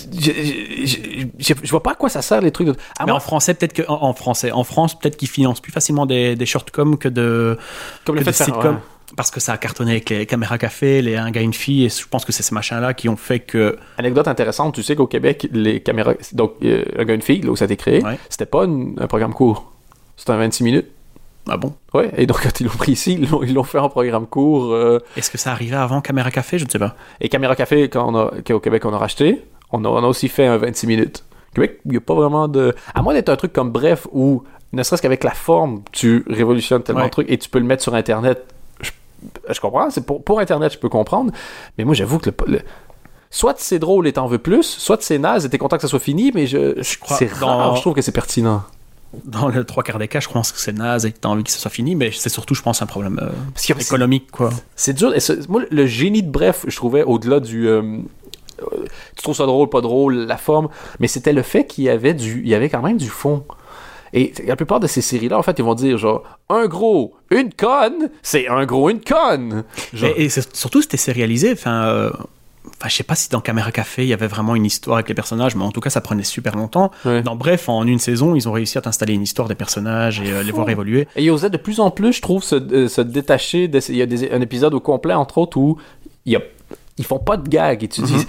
Je vois pas à quoi ça sert les trucs. Mais en français, peut-être que en France, peut-être qu'ils financent plus facilement des shortcoms que le fait de sitcoms. Ouais. Parce que ça a cartonné avec les caméras café, un gars, une fille, et je pense que c'est ces machins-là qui ont fait que... Anecdote intéressante, tu sais qu'au Québec, les caméras... Donc, un gars, une fille, là où ça a été créé, c'était pas un programme court. C'était un 26 minutes. Ah bon? Ouais, et donc quand ils l'ont pris ici, ils l'ont fait en programme court. Est-ce que ça arrivait avant Caméra Café? Je ne sais pas. Et Caméra Café, qu'au Québec on a racheté, on a aussi fait un 26 minutes. Au Québec, il n'y a pas vraiment de... À moins d'être un truc comme Bref, où ne serait-ce qu'avec la forme, tu révolutionnes tellement de trucs et tu peux le mettre sur Internet. Je comprends, c'est pour Internet, je peux comprendre. Mais moi, j'avoue que soit c'est drôle et t'en veux plus, soit c'est naze et t'es content que ça soit fini, mais je crois c'est rare, je trouve que c'est pertinent. Dans le 3/4 des cas, je pense que c'est naze et que t'as envie que ça soit fini, mais c'est surtout, je pense, un problème économique, quoi. C'est dur. Moi, le génie de Bref, je trouvais, au-delà du... tu trouves ça drôle, pas drôle, la forme, mais c'était le fait qu'il y avait quand même du fond. Et la plupart de ces séries-là, en fait, ils vont dire, genre, un gros, une conne, c'est un gros, une conne. Et surtout, c'était sérialisé, enfin, je sais pas si dans Caméra Café, il y avait vraiment une histoire avec les personnages, mais en tout cas, ça prenait super longtemps. Ouais. Bref, en une saison, ils ont réussi à t'installer une histoire des personnages et les voir évoluer. Et ils osaient de plus en plus, je trouve, se détacher. Il y a un épisode au complet, entre autres, où il y a ils font pas de gag et tu dis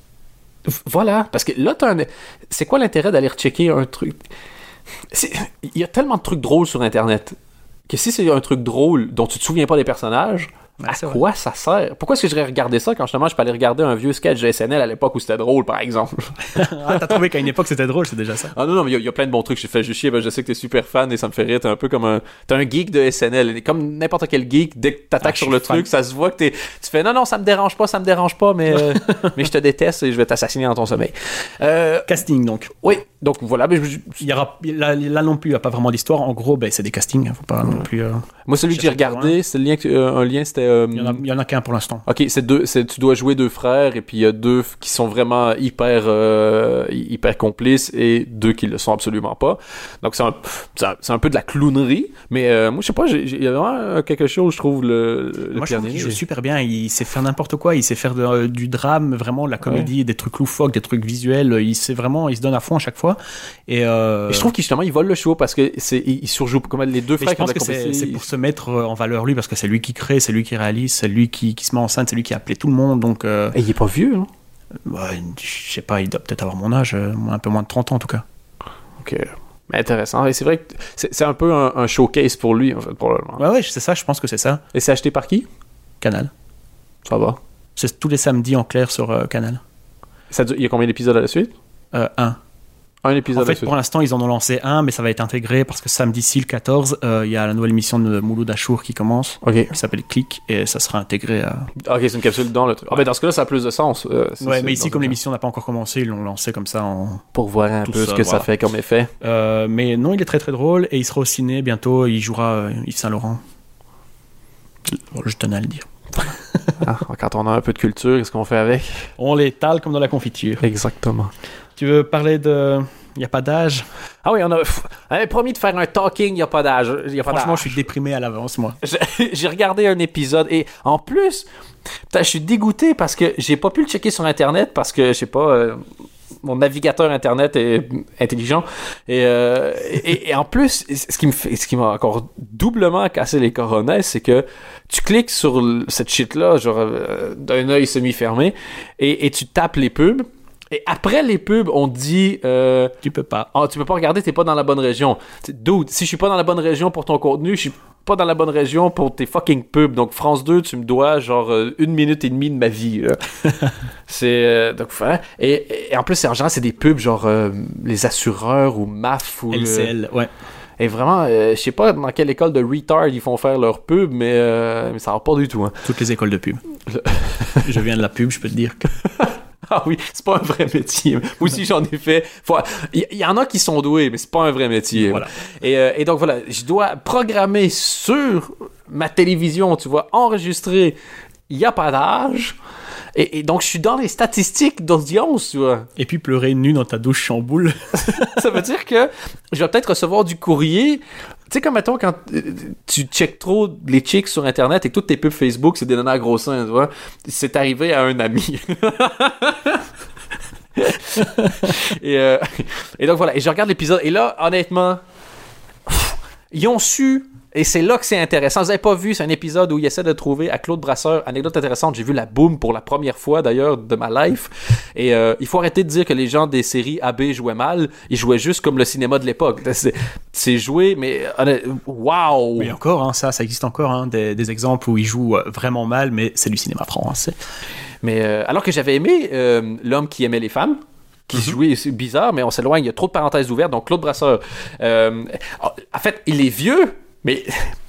voilà, parce que là c'est quoi l'intérêt d'aller rechecker un truc? Il y a tellement de trucs drôles sur internet que si c'est un truc drôle dont tu te souviens pas des personnages, à quoi ça sert? Pourquoi est-ce que j'irais regarder ça quand justement je peux aller regarder un vieux sketch de SNL à l'époque où c'était drôle, par exemple? T'as trouvé qu'à une époque c'était drôle, c'est déjà ça? Ah non, mais il y a plein de bons trucs. J'ai fait juste chier, je sais que t'es super fan et ça me fait rire. T'es un peu comme t'es un geek de SNL. Comme n'importe quel geek, dès que t'attaques sur le truc, ça se voit que tu fais non, ça me dérange pas, mais je te déteste et je vais t'assassiner dans ton sommeil. Casting donc. Oui, donc voilà. Mais là non plus, il n'y a pas vraiment d'histoire. En gros, c'est des castings. Faut pas non plus. Moi, celui que j'ai regardé, c'est un lien, c'était. Il y en a qu'un pour l'instant. Ok, tu dois jouer 2 frères et puis il y a 2 qui sont vraiment hyper complices et 2 qui le sont absolument pas. Donc c'est un peu de la clownerie, mais moi je sais pas, il y a vraiment quelque chose, je trouve moi je trouve qu'il joue super bien. Il sait faire n'importe quoi. Il sait faire du drame, vraiment de la comédie, des trucs loufoques, des trucs visuels. Il se donne à fond à chaque fois. Et je trouve qu'il justement il vole le show parce que il surjoue comme les 2 frères. Je pense que c'est pour se mettre en valeur lui parce que c'est lui qui crée, c'est lui qui réalise, c'est lui qui se met en scène, c'est lui qui a appelé tout le monde. Donc et il est pas vieux, non? Je sais pas, il doit peut-être avoir mon âge, un peu moins de 30 ans en tout cas. Ok, intéressant. Et c'est vrai que c'est un peu un showcase pour lui en fait, probablement. Ouais, c'est ça, je pense que c'est ça. Et c'est acheté par qui? Canal. Ça va. C'est tous les samedis en clair sur Canal. Il y a combien d'épisodes à la suite? 1. Un épisode. En fait, pour l'instant, ils en ont lancé un, mais ça va être intégré parce que samedi-ci, le 14, il y a la nouvelle émission de Mouloud Achour qui commence, qui s'appelle Click, et ça sera intégré à... Ok, c'est une capsule dans le truc. Dans ce cas-là, ça a plus de sens. Mais ici, comme l'émission n'a pas encore commencé, ils l'ont lancé comme ça pour voir un peu ce que ça fait comme effet. Mais non, il est très très drôle, et il sera au ciné bientôt, il jouera Yves Saint-Laurent. Je tenais à le dire. Quand on a un peu de culture, qu'est-ce qu'on fait avec? On l'étale comme dans la confiture. Exactement. Tu veux parler de... Il n'y a pas d'âge? Ah oui, on avait promis de faire un talking, il n'y a pas d'âge. Franchement, je suis déprimé à l'avance, moi. J'ai regardé un épisode et en plus, je suis dégoûté parce que j'ai pas pu le checker sur Internet parce que, je sais pas, mon navigateur Internet est intelligent. Et en plus, ce qui m'a encore doublement cassé les coronets, c'est que tu cliques sur cette shit-là, genre d'un œil semi-fermé, et tu tapes les pubs. Et après les pubs, on dit... tu peux pas. Tu peux pas regarder, t'es pas dans la bonne région. Dude, si je suis pas dans la bonne région pour ton contenu, je suis pas dans la bonne région pour tes fucking pubs. Donc France 2, tu me dois genre 1 minute et demie de ma vie. C'est... donc, et en plus, en général, c'est des pubs genre les assureurs ou MAF ou... LCL, ouais. Et vraiment, je sais pas dans quelle école de retard ils font faire leur pub, mais ça va pas du tout. Hein. Toutes les écoles de pub. Je viens de la pub, je peux te dire que... Ah oui, c'est pas un vrai métier. Moi aussi, j'en ai fait. Il y en a qui sont doués, mais c'est pas un vrai métier. Voilà. Et donc, voilà, je dois programmer sur ma télévision, tu vois, enregistrer. Il n'y a pas d'âge. Et donc, je suis dans les statistiques d'audience, tu vois. Et puis pleurer nu dans ta douche chamboule. Ça veut dire que je vais peut-être recevoir du courrier. Tu sais, comme mettons, quand tu checkes trop les chicks sur Internet et que toutes tes pubs Facebook, c'est des nanas à gros seins, tu vois. C'est arrivé à un ami. et donc voilà. Et je regarde l'épisode. Et là, honnêtement, ils ont su... Et c'est là que c'est intéressant. Vous n'avez pas vu, c'est un épisode où il essaie de trouver à Claude Brasseur. Anecdote intéressante, j'ai vu la Boom pour la première fois d'ailleurs de ma life. Et il faut arrêter de dire que les gens des séries AB jouaient mal. Ils jouaient juste comme le cinéma de l'époque. C'est joué, mais waouh! Mais encore, hein, ça existe encore, hein, des exemples où ils jouent vraiment mal, mais c'est du cinéma français. Mais alors que j'avais aimé L'homme qui aimait les femmes, qui jouait, c'est bizarre, mais on s'éloigne, il y a trop de parenthèses ouvertes. Donc Claude Brasseur, en fait, il est vieux. Mais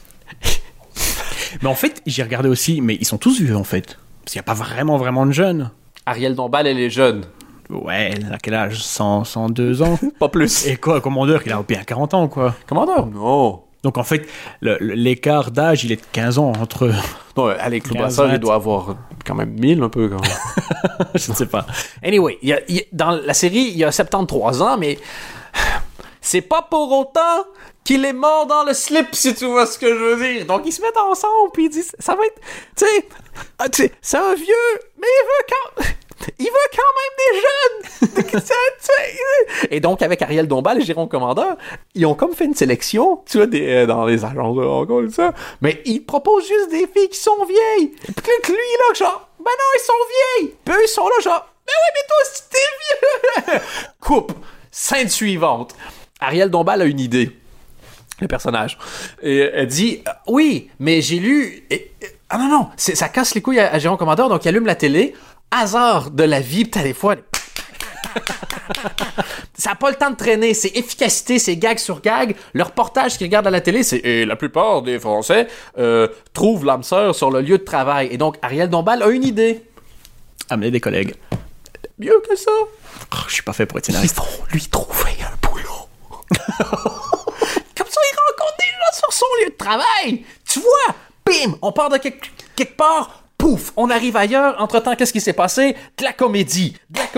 en fait, j'ai regardé aussi, mais ils sont tous vieux en fait. Parce qu'il n'y a pas vraiment de jeunes. Ariel Dombal, elle est jeune. Ouais, elle a quel âge? 102 ans? Pas plus. Et quoi, Commandeur, il a bien 40 ans, quoi. Commandeur? Non. Donc en fait, l'écart d'âge, il est de 15 ans entre... Non, allez, Claude Brasseur, il doit avoir quand même 1000 un peu. Quand même. Je ne sais pas. Anyway, dans la série, il y a 73 ans, mais... C'est pas pour autant qu'il est mort dans le slip, si tu vois ce que je veux dire. Donc, ils se mettent ensemble, puis ils disent, ça va être... Tu sais, c'est un vieux, mais il veut quand même des jeunes. Et donc, avec Ariel Dombal et Jérôme Commandeur, ils ont comme fait une sélection, tu vois, dans les agences de rencontre et ça. Mais ils proposent juste des filles qui sont vieilles. Et puis lui, là, genre, Ben non, ils sont vieilles! Puis eux, ils sont là, genre, ben oui, mais toi aussi, t'es vieux! Coupe. Scène suivante. Ariel Dombal a une idée. Le personnage. Et elle dit, oui, mais j'ai lu... Ah non, ça casse les couilles à Jérôme Commandeur, donc il allume la télé. Hasard de la vie, putain, des fois... Ça n'a pas le temps de traîner, c'est efficacité, c'est gag sur gag. Le reportage qu'ils regardent à la télé, c'est et la plupart des Français trouvent l'âme sœur sur le lieu de travail. Et donc, Ariel Dombal a une idée. Amener des collègues. Mieux que ça. Je suis pas fait pour être scénariste. Ils vont lui trouver un boulot. Comme ça, il rencontre des gens sur son lieu de travail. Tu vois, bim, on part de quelque part. Pouf, on arrive ailleurs. Entre-temps, qu'est-ce qui s'est passé? De la comédie.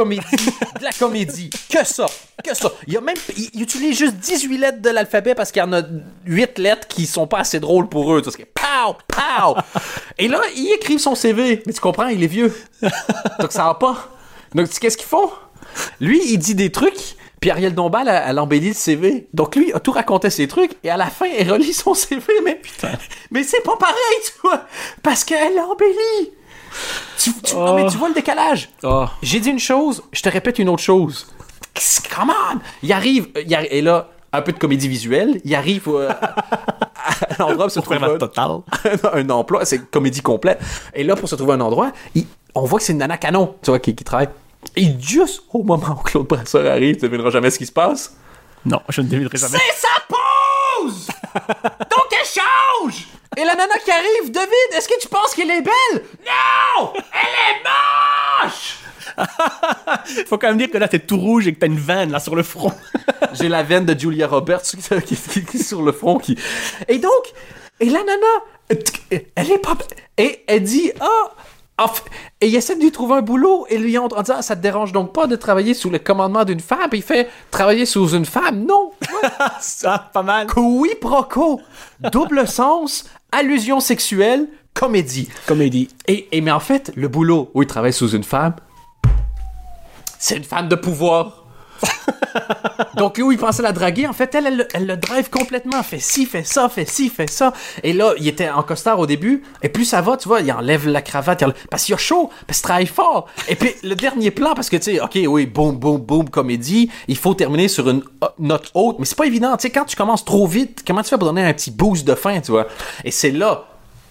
Que ça. Il utilise juste 18 lettres de l'alphabet parce qu'il y en a 8 lettres qui sont pas assez drôles pour eux. Pow! Et là, ils écrivent son CV. Mais tu comprends, il est vieux. Donc ça va pas. Donc, qu'est-ce qu'ils font? Lui, il dit des trucs, puis Ariel Dombal, elle embellit le CV. Donc lui, il a tout raconté ses trucs, et à la fin, elle relit son CV, mais putain. Mais c'est pas pareil, tu vois, parce qu'elle embellit. Non, mais tu vois le décalage. J'ai dit une chose, je te répète une autre chose. Come on! Il arrive, et là, un peu de comédie visuelle, il arrive à l'endroit où se trouve un emploi, c'est comédie complète. Et là, pour se trouver un endroit, on voit que c'est une nana canon, tu vois, qui travaille. Et juste au moment où Claude Brasseur arrive, tu ne devineras jamais ce qui se passe. Non, je ne devinerai jamais. C'est sa pause! Donc elle change! Et la nana qui arrive, devine, est-ce que tu penses qu'elle est belle? Non! Elle est moche! Faut quand même dire que là, t'es tout rouge et que t'as une veine là sur le front. J'ai la veine de Julia Roberts qui est sur le front. Et donc, et la nana, elle est pas... Et elle dit, et il essaie de lui trouver un boulot et lui en disant, ça te dérange donc pas de travailler sous le commandement d'une femme? Et il fait, travailler sous une femme? Non! Ça, pas mal. Oui, proco. Double sens, allusion sexuelle, comédie. Mais en fait, le boulot où il travaille sous une femme, c'est une femme de pouvoir. Donc lui où il pensait la draguer, en fait elle le drive complètement, fait ci, fait ça. Et là il était en costard au début, et plus ça va, tu vois, il enlève la cravate, parce qu'il a chaud, parce qu'il travaille fort. Et puis le dernier plan, parce que tu sais, ok, oui, boum, comédie, il faut terminer sur une note haute, mais c'est pas évident, tu sais, quand tu commences trop vite, comment tu fais pour donner un petit boost de fin, tu vois? Et c'est là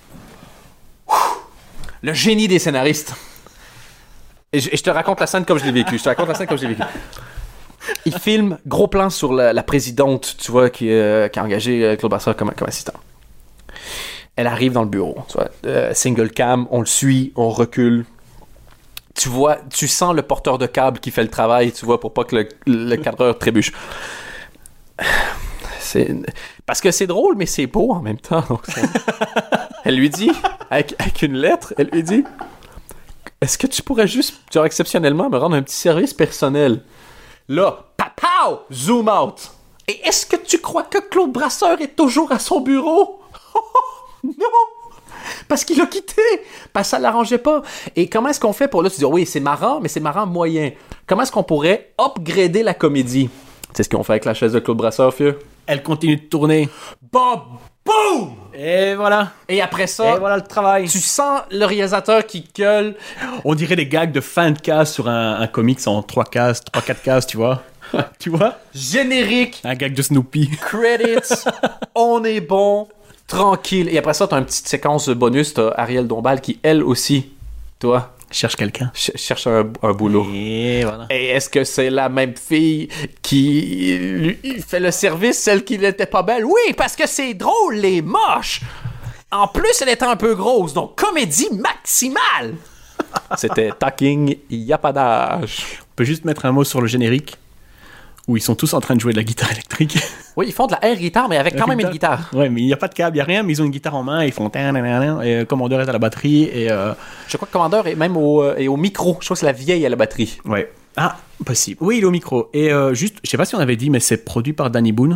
le génie des scénaristes. Et je te raconte la scène comme je l'ai vécu. Il filme, gros plan sur la présidente, tu vois, qui a engagé Claude Brasseur comme assistant. Elle arrive dans le bureau, tu vois, single cam, on le suit, on recule. Tu sens le porteur de câble qui fait le travail, tu vois, pour pas que le cadreur trébuche. Parce que c'est drôle, mais c'est beau en même temps. Donc elle lui dit, avec une lettre, elle lui dit... Est-ce que tu pourrais juste, genre, exceptionnellement, me rendre un petit service personnel? Là, papow! Zoom out! Et est-ce que tu crois que Claude Brasseur est toujours à son bureau? Non! Parce qu'il l'a quitté! Parce que ça l'arrangeait pas. Et comment est-ce qu'on fait pour là, tu dis, oui, c'est marrant, mais c'est marrant moyen. Comment est-ce qu'on pourrait upgrader la comédie? C'est ce qu'on fait avec la chaise de Claude Brasseur, vieux? Elle continue de tourner. Boum! Et voilà. Et après ça, et voilà le travail. Tu sens le réalisateur qui gueule. On dirait des gags de fin de case sur un comics en 3-4 cases, tu vois. Tu vois? Générique. Un gag de Snoopy. Credits. On est bon. Tranquille. Et après ça, t'as une petite séquence bonus. T'as Ariel Dombal qui, elle aussi, toi, cherche quelqu'un. Cherche un boulot. Et voilà. Et est-ce que c'est la même fille qui lui fait le service, celle qui n'était pas belle? Oui, parce que c'est drôle, les moches. En plus, elle était un peu grosse, donc comédie maximale. C'était Talking Yapadage. On peut juste mettre un mot sur le générique, où ils sont tous en train de jouer de la guitare électrique. Oui, ils font de la air guitare, mais avec quand même une guitare. Ouais, mais il n'y a pas de câble, il n'y a rien, mais ils ont une guitare en main, ils font... Et Commandeur est à la batterie, et... Je crois que Commandeur est même au micro. Je crois que c'est la vieille à la batterie. Ouais. Ah, possible. Oui, il est au micro. Et juste, je sais pas si on avait dit, mais c'est produit par Danny Boone.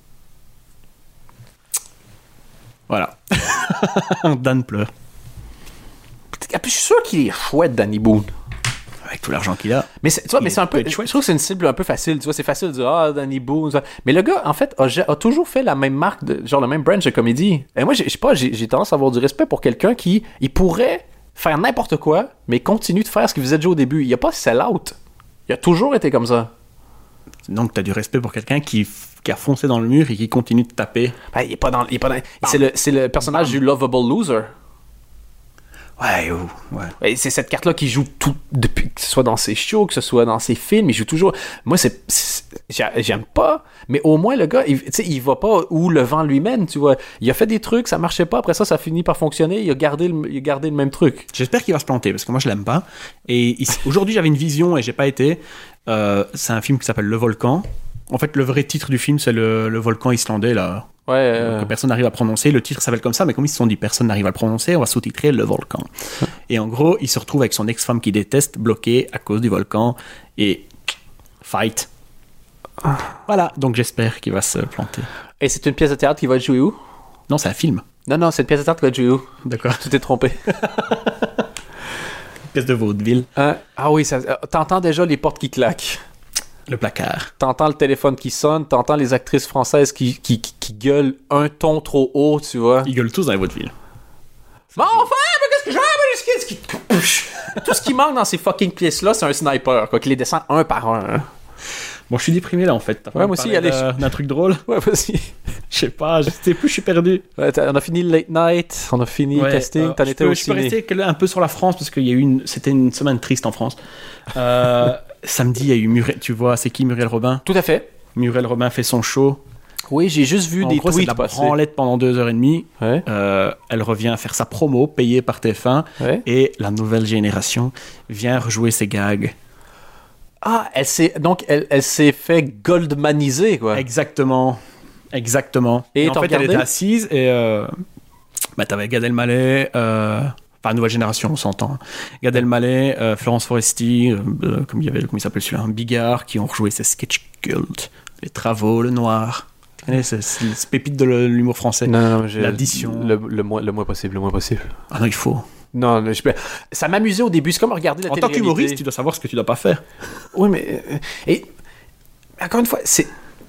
Voilà. Dan pleure. Je suis sûr qu'il est chouette, Danny Boone. Avec tout l'argent qu'il a. Mais tu vois, mais c'est un peu. Je trouve que c'est une cible un peu facile. Tu vois, c'est facile de dire Danny Boone. Ça. Mais le gars, en fait, a toujours fait la même marque, genre le même branch de comédie. Et moi, je sais pas, j'ai tendance à avoir du respect pour quelqu'un qui il pourrait faire n'importe quoi, mais continue de faire ce qu'il faisait déjà au début. Il a pas sell out. Il a toujours été comme ça. Donc, t'as du respect pour quelqu'un qui a foncé dans le mur et qui continue de taper. Ben, il est pas dans... C'est le personnage du lovable loser. Ouais. Et c'est cette carte-là qui joue tout, depuis que ce soit dans ses shows, que ce soit dans ses films, il joue toujours. Moi, j'aime pas, mais au moins le gars, il va pas où le vent lui mène, tu vois. Il a fait des trucs, ça marchait pas, après ça finit par fonctionner, il a gardé le même truc. J'espère qu'il va se planter, parce que moi je l'aime pas. Et aujourd'hui j'avais une vision et j'ai pas été. C'est un film qui s'appelle Le Volcan. En fait, le vrai titre du film, c'est le volcan islandais, là. Que personne n'arrive à prononcer. Le titre s'appelle comme ça, mais comme ils se sont dit personne n'arrive à le prononcer, on va sous-titrer Le Volcan. Et en gros, il se retrouve avec son ex-femme qu'il déteste, bloqué à cause du volcan, et fight. Voilà, donc j'espère qu'il va se planter. Et c'est une pièce de théâtre qui va être jouée où? Non, c'est un film. Non, c'est une pièce de théâtre qui va être jouée où? D'accord. Tu t'es trompé. Pièce de vaudeville. Ah oui, t'entends déjà les portes qui claquent. Le placard. T'entends le téléphone qui sonne, t'entends les actrices françaises qui gueulent un ton trop haut, tu vois. Ils gueulent tous dans les vaudevilles. Bon, enfin, mais qu'est-ce que j'ai? Tout ce qui manque dans ces fucking pièces-là, c'est un sniper, quoi, qui les descend un par un. Hein. Bon, je suis déprimé là en fait. Ouais, moi aussi, allez. D'un truc drôle. Ouais, vas-y. Je sais pas, je sais plus, je suis perdu. Ouais, on a fini le late night, on a fini le casting, t'en étais au ciné. Je peux rester un peu sur la France parce qu'il y a eu c'était une semaine triste en France. Samedi, il y a eu Muriel, tu vois, c'est qui Muriel Robin? Tout à fait. Muriel Robin fait son show. Oui, j'ai juste vu des tweets passer. En branlette pendant 2h30. Ouais. Elle revient faire sa promo, payée par TF1. Ouais. Et la nouvelle génération vient rejouer ses gags. Ah, elle s'est fait goldmaniser, quoi. Exactement. Et en fait, elle était assise et t'avais Gad Elmaleh, enfin nouvelle génération, on s'entend. Gad Elmaleh, Florence Foresti, comment il s'appelle celui-là, Bigard, qui ont rejoué ces sketch cultes, Les Travaux, Le Noir. Tu connais ces pépites de l'humour français. Non, l'addition. Le moins possible. Ah non, il faut. Non, ça m'amusait au début. C'est comme regarder la télé-réalité. En tant qu'humoriste, tu dois savoir ce que tu dois pas faire. Oui, mais... Et encore une fois, c'est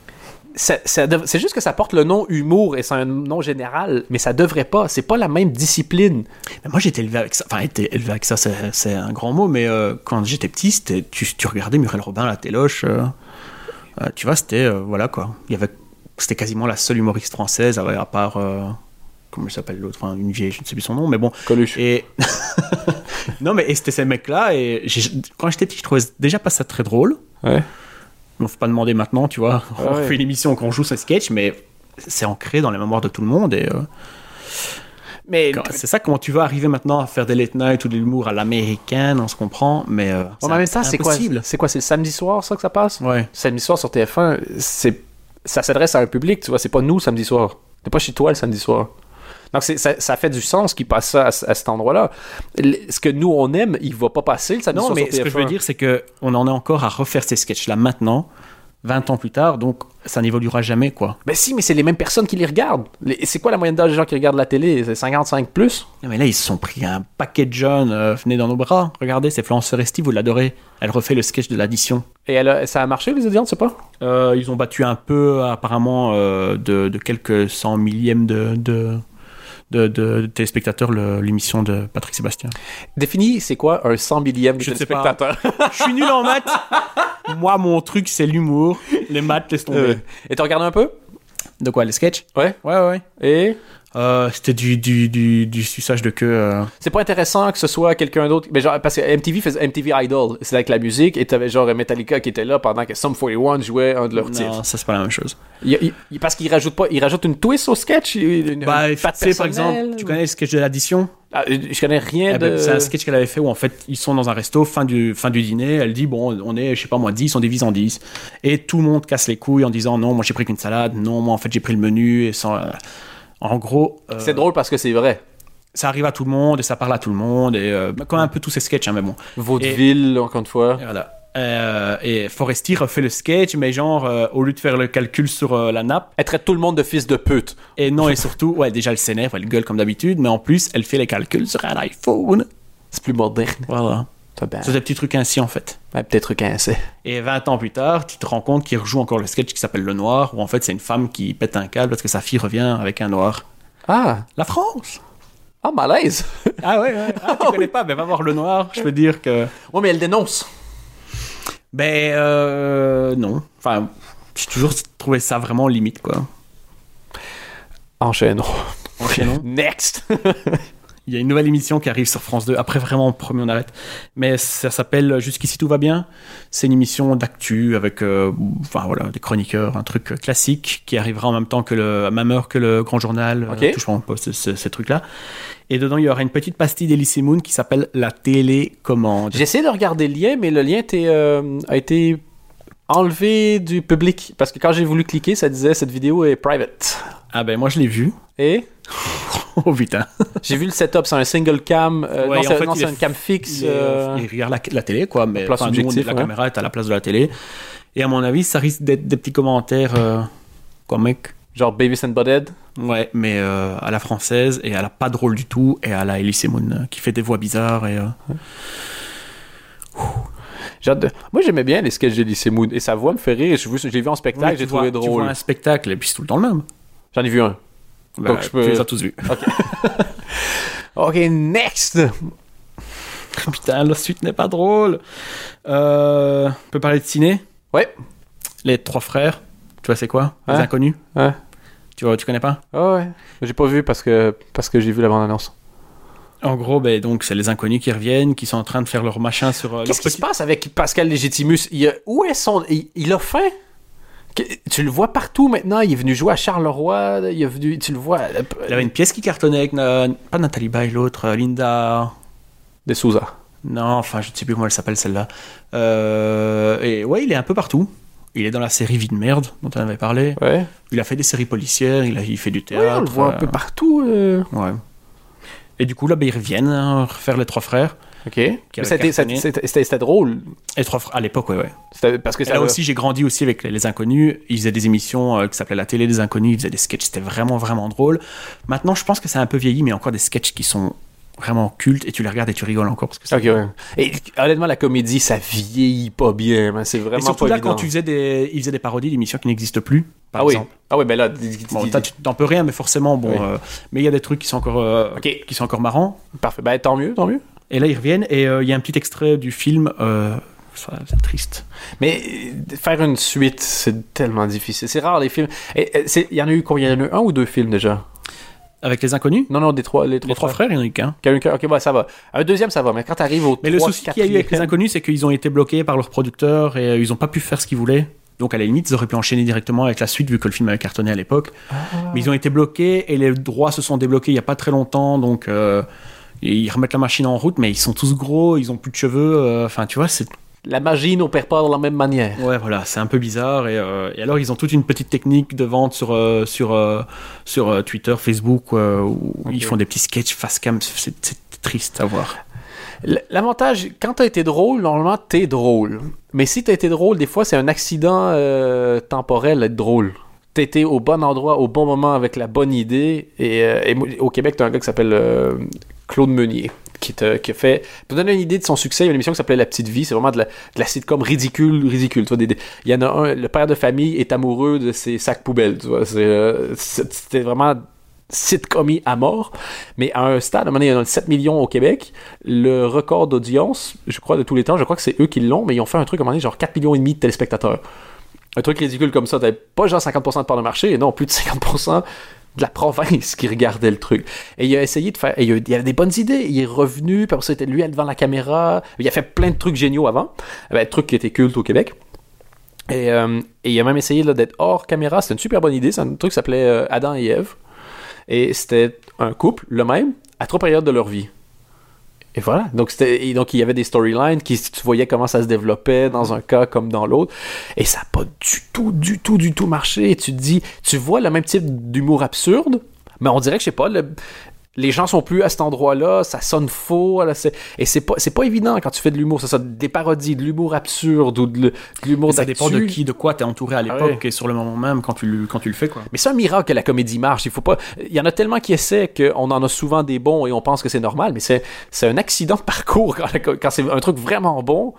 juste que ça porte le nom humour et c'est un nom général, mais ça devrait pas. C'est pas la même discipline. Mais moi, j'étais élevé avec ça. Enfin, élevé avec ça, c'est un grand mot, mais quand j'étais petit, tu regardais Muriel Robin à la téloche. Tu vois, c'était... voilà, quoi. C'était quasiment la seule humoriste française, à part... comment il s'appelle l'autre, enfin une vieille, je ne sais plus son nom, mais bon. Coluche. Et non, mais c'était ces mecs-là, et quand j'étais petit, je trouvais déjà pas ça très drôle. Ouais. On ne faut pas demander maintenant, tu vois. On fait une émission qu'on joue ce sketch, mais c'est ancré dans les mémoires de tout le monde. Et mais c'est ça, comment tu vas arriver maintenant à faire des late night ou de l'humour à l'américaine, on se comprend, mais mais ça, c'est impossible. C'est quoi, c'est le samedi soir, ça, que ça passe? Ouais. Samedi soir sur TF1, ça s'adresse à un public, tu vois, c'est pas nous le samedi soir. C'est pas chez toi le samedi soir. Donc ça fait du sens qu'il passe ça à cet endroit-là. Ce que nous on aime, il va pas passer le samedi soir sur TF1. Non, mais ce que je veux dire, c'est qu'on en est encore à refaire ces sketchs-là maintenant, 20 ans plus tard, donc ça n'évoluera jamais, quoi. Ben si, mais c'est les mêmes personnes qui les regardent. C'est quoi la moyenne d'âge des gens qui regardent la télé? C'est 55 plus? Non, mais là, ils se sont pris un paquet de jeunes, venez dans nos bras. Regardez, c'est Florence Foresti, vous l'adorez. Elle refait le sketch de l'addition. Et ça a marché, les audiences, c'est pas? Ils ont battu un peu, apparemment, de quelques 100 millièmes de téléspectateurs l'émission de Patrick Sébastien. Définis, c'est quoi un 100 millième de téléspectateurs? Je suis nul en maths. Moi, mon truc, c'est l'humour. Les maths, laisse tomber. Et t'as regardé un peu? De quoi, les sketchs? Ouais. Et c'était du suçage de queue. C'est pas intéressant que ce soit quelqu'un d'autre, mais genre parce que MTV faisait MTV Idol, c'est avec la musique, et t'avais genre Metallica qui était là pendant que Sum 41 jouait un de leurs titres. Non, ça c'est pas la même chose. Parce qu'ils rajoutent une twist au sketch, une patte personnelle. Par exemple, tu connais le sketch de l'addition? Je connais rien de... c'est un sketch qu'elle avait fait où en fait ils sont dans un resto, fin du dîner, elle dit bon on est je sais pas moi 10, on divise en 10 et tout le monde casse les couilles en disant non moi j'ai pris qu'une salade, non moi en fait j'ai pris le menu et sans... En gros... c'est drôle parce que c'est vrai. Ça arrive à tout le monde et ça parle à tout le monde et comme un peu tous ces sketchs mais bon. Vaudeville encore une fois. Et voilà. Et Foresti refait le sketch, mais genre, au lieu de faire le calcul sur la nappe... Elle traite tout le monde de fils de pute. Et non, et surtout, déjà elle s'énerve, elle gueule comme d'habitude, mais en plus, elle fait les calculs sur un iPhone. C'est plus moderne. Voilà. C'est des petits trucs ainsi, en fait. Ouais, petits trucs ainsi. Et 20 ans plus tard, tu te rends compte qu'il rejoue encore le sketch qui s'appelle Le Noir, où en fait, c'est une femme qui pète un câble parce que sa fille revient avec un noir. Ah! La France! Ah, malaise! Ah ouais. Ah, tu connais pas, ben va voir Le Noir, je peux dire que... Ouais, mais elle dénonce. Ben, non. Enfin, j'ai toujours trouvé ça vraiment limite, quoi. Enchaînons. Next! Il y a une nouvelle émission qui arrive sur France 2. Après, vraiment, premier, on arrête. Mais ça s'appelle Jusqu'ici tout va bien. C'est une émission d'actu avec des chroniqueurs, un truc classique qui arrivera en même temps à même heure que le Grand Journal. Okay. Tout, je pense, ces trucs-là. Et dedans, il y aura une petite pastille d'Elysée Moon qui s'appelle La télécommande. J'ai essayé de regarder le lien, mais le lien a été enlevé du public. Parce que quand j'ai voulu cliquer, ça disait cette vidéo est private. Ah ben, moi, je l'ai vu. Et... Oh putain. J'ai vu le setup, c'est un single cam. C'est une cam fixe. Il regarde la télé, quoi. Mais place subjective, la caméra est à la place de la télé. Et à mon avis, ça risque d'être des petits commentaires comiques. Genre Beavis and Butthead. Ouais, mais à la française, et elle a pas drôle du tout, et à la Elysée Moon qui fait des voix bizarres. Et, Moi, j'aimais bien les sketchs d'Elysée Moon, et sa voix me fait rire. J'ai vu en spectacle, j'ai trouvé drôle. Tu vois un spectacle, et puis c'est tout le temps le même. J'en ai vu un. Bah, donc, tu les as tous vus. Ok, next! Putain, la suite n'est pas drôle. On peut parler de ciné? Ouais. Les trois frères. Tu vois, c'est quoi? Les Ouais. Inconnus? Ouais. Tu connais pas? Oh, ouais. J'ai pas vu parce que j'ai vu la bande-annonce. En gros, donc, c'est les Inconnus qui reviennent, qui sont en train de faire leur machin sur... Qu'est-ce qui se passe avec Pascal Légitimus? Où est son... Il a faim? Tu le vois partout maintenant. Il est venu jouer à Charleroi. Tu le vois... Il y avait une pièce qui cartonnait avec... pas Nathalie Baye, l'autre. Linda... De Souza. Non, enfin, je ne sais plus comment elle s'appelle, celle-là. Et ouais, il est un peu partout. Il est dans la série Vie de merde, dont on avait parlé. Ouais. Il a fait des séries policières, il fait du théâtre. Ouais, on le voit un peu partout. Ouais. Et du coup, là, ils reviennent refaire Les Trois Frères. Ok. C'était drôle. Les Trois Frères, à l'époque, ouais. Parce que là aussi, j'ai grandi aussi avec les Inconnus. Ils faisaient des émissions qui s'appelaient La Télé des Inconnus. Ils faisaient des sketchs, c'était vraiment, vraiment drôle. Maintenant, je pense que c'est un peu vieilli, mais il y a encore des sketchs qui sont vraiment cultes, et tu les regardes et tu rigoles encore. Parce que ok, ouais. Et honnêtement, la comédie, ça vieillit pas bien. Mais c'est vraiment et surtout pas là, évident. quand ils faisaient des parodies d'émissions qui n'existent plus, par exemple. Ah oui, ben là... Bon, tu t'en peux rien, mais forcément, bon... Oui. Mais il y a des trucs qui sont encore marrants. Parfait. Ben, tant mieux. Et là, ils reviennent, et il y a un petit extrait du film... c'est triste. Mais faire une suite, c'est tellement difficile. C'est rare, les films... Il y en a eu combien? Il y en a eu un ou deux films, déjà? Avec les Inconnus? Non, les trois frères, il n'y en a eu qu'un. Ok, bah, ça va. Un deuxième, ça va. Mais quand t'arrives au... Mais le souci qu'il y a eu avec les Inconnus, c'est qu'ils ont été bloqués par leur producteur, et ils n'ont pas pu faire ce qu'ils voulaient. Donc, à la limite, ils auraient pu enchaîner directement avec la suite, vu que le film avait cartonné à l'époque. Mais ils ont été bloqués, et les droits se sont débloqués il n'y a pas très longtemps, donc ils remettent la machine en route, mais ils sont tous gros, ils ont plus de cheveux, enfin, tu vois, c'est... La magie n'opère pas de la même manière. Ouais, voilà, c'est un peu bizarre, et alors, ils ont toute une petite technique de vente sur Twitter, Facebook, où ils font des petits sketchs face cam, c'est triste à voir. L'avantage, quand t'as été drôle, normalement, t'es drôle. Mais si t'as été drôle, des fois, c'est un accident temporel d'être drôle. T'as été au bon endroit, au bon moment, avec la bonne idée. Et au Québec, t'as un gars qui s'appelle Claude Meunier, qui a fait... Pour donner une idée de son succès, il y a une émission qui s'appelait La Petite Vie. C'est vraiment de la sitcom ridicule. Tu vois, il y en a un, le père de famille est amoureux de ses sacs poubelles. Tu vois, c'était vraiment... sitcom à mort, mais à un stade, à un moment donné, il y en a 7 millions au Québec. Le record d'audience, je crois, de tous les temps, je crois que c'est eux qui l'ont, mais ils ont fait un truc à un moment donné, genre 4 millions et demi de téléspectateurs. Un truc ridicule comme ça, t'avais pas genre 50% de part de marché, et non, plus de 50% de la province qui regardait le truc. Et il a essayé de faire... il y avait des bonnes idées. Il est revenu, puis après ça, c'était lui devant la caméra. Il a fait plein de trucs géniaux avant. Trucs qui étaient cultes au Québec. Et il a même essayé là, d'être hors caméra. C'était une super bonne idée. C'est un truc qui s'appelait Adam et Ève. Et c'était un couple, le même, à 3 périodes de leur vie. Et voilà. Donc il y avait des storylines tu voyais comment ça se développait dans un cas comme dans l'autre. Et ça n'a pas du tout marché. Et tu te dis, tu vois le même type d'humour absurde, mais on dirait que, je sais pas, les gens sont plus à cet endroit-là, ça sonne faux, là, et c'est pas évident quand tu fais de l'humour, ça des parodies, de l'humour absurde ou de l'humour d'actu. Ça dépend de qui, de quoi t'es entouré à l'époque et sur le moment même quand tu le fais, quoi. Mais c'est un miracle que la comédie marche. Il y en a tellement qui essaient qu'on en a souvent des bons et on pense que c'est normal, mais c'est un accident de parcours quand c'est un truc vraiment bon.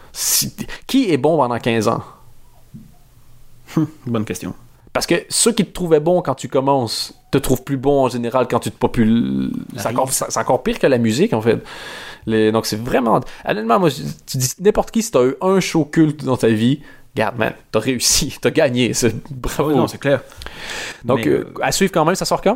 Qui est bon pendant 15 ans? Bonne question. Parce que ceux qui te trouvaient bon quand tu commences, te trouves plus bon en général quand tu te popules. C'est encore pire que la musique, en fait. Donc, c'est vraiment... Honnêtement, moi, tu dis n'importe qui, si t'as eu un show culte dans ta vie, regarde, man, t'as réussi, t'as gagné. Bravo. Non, c'est clair. Donc, à suivre quand même, ça sort quand?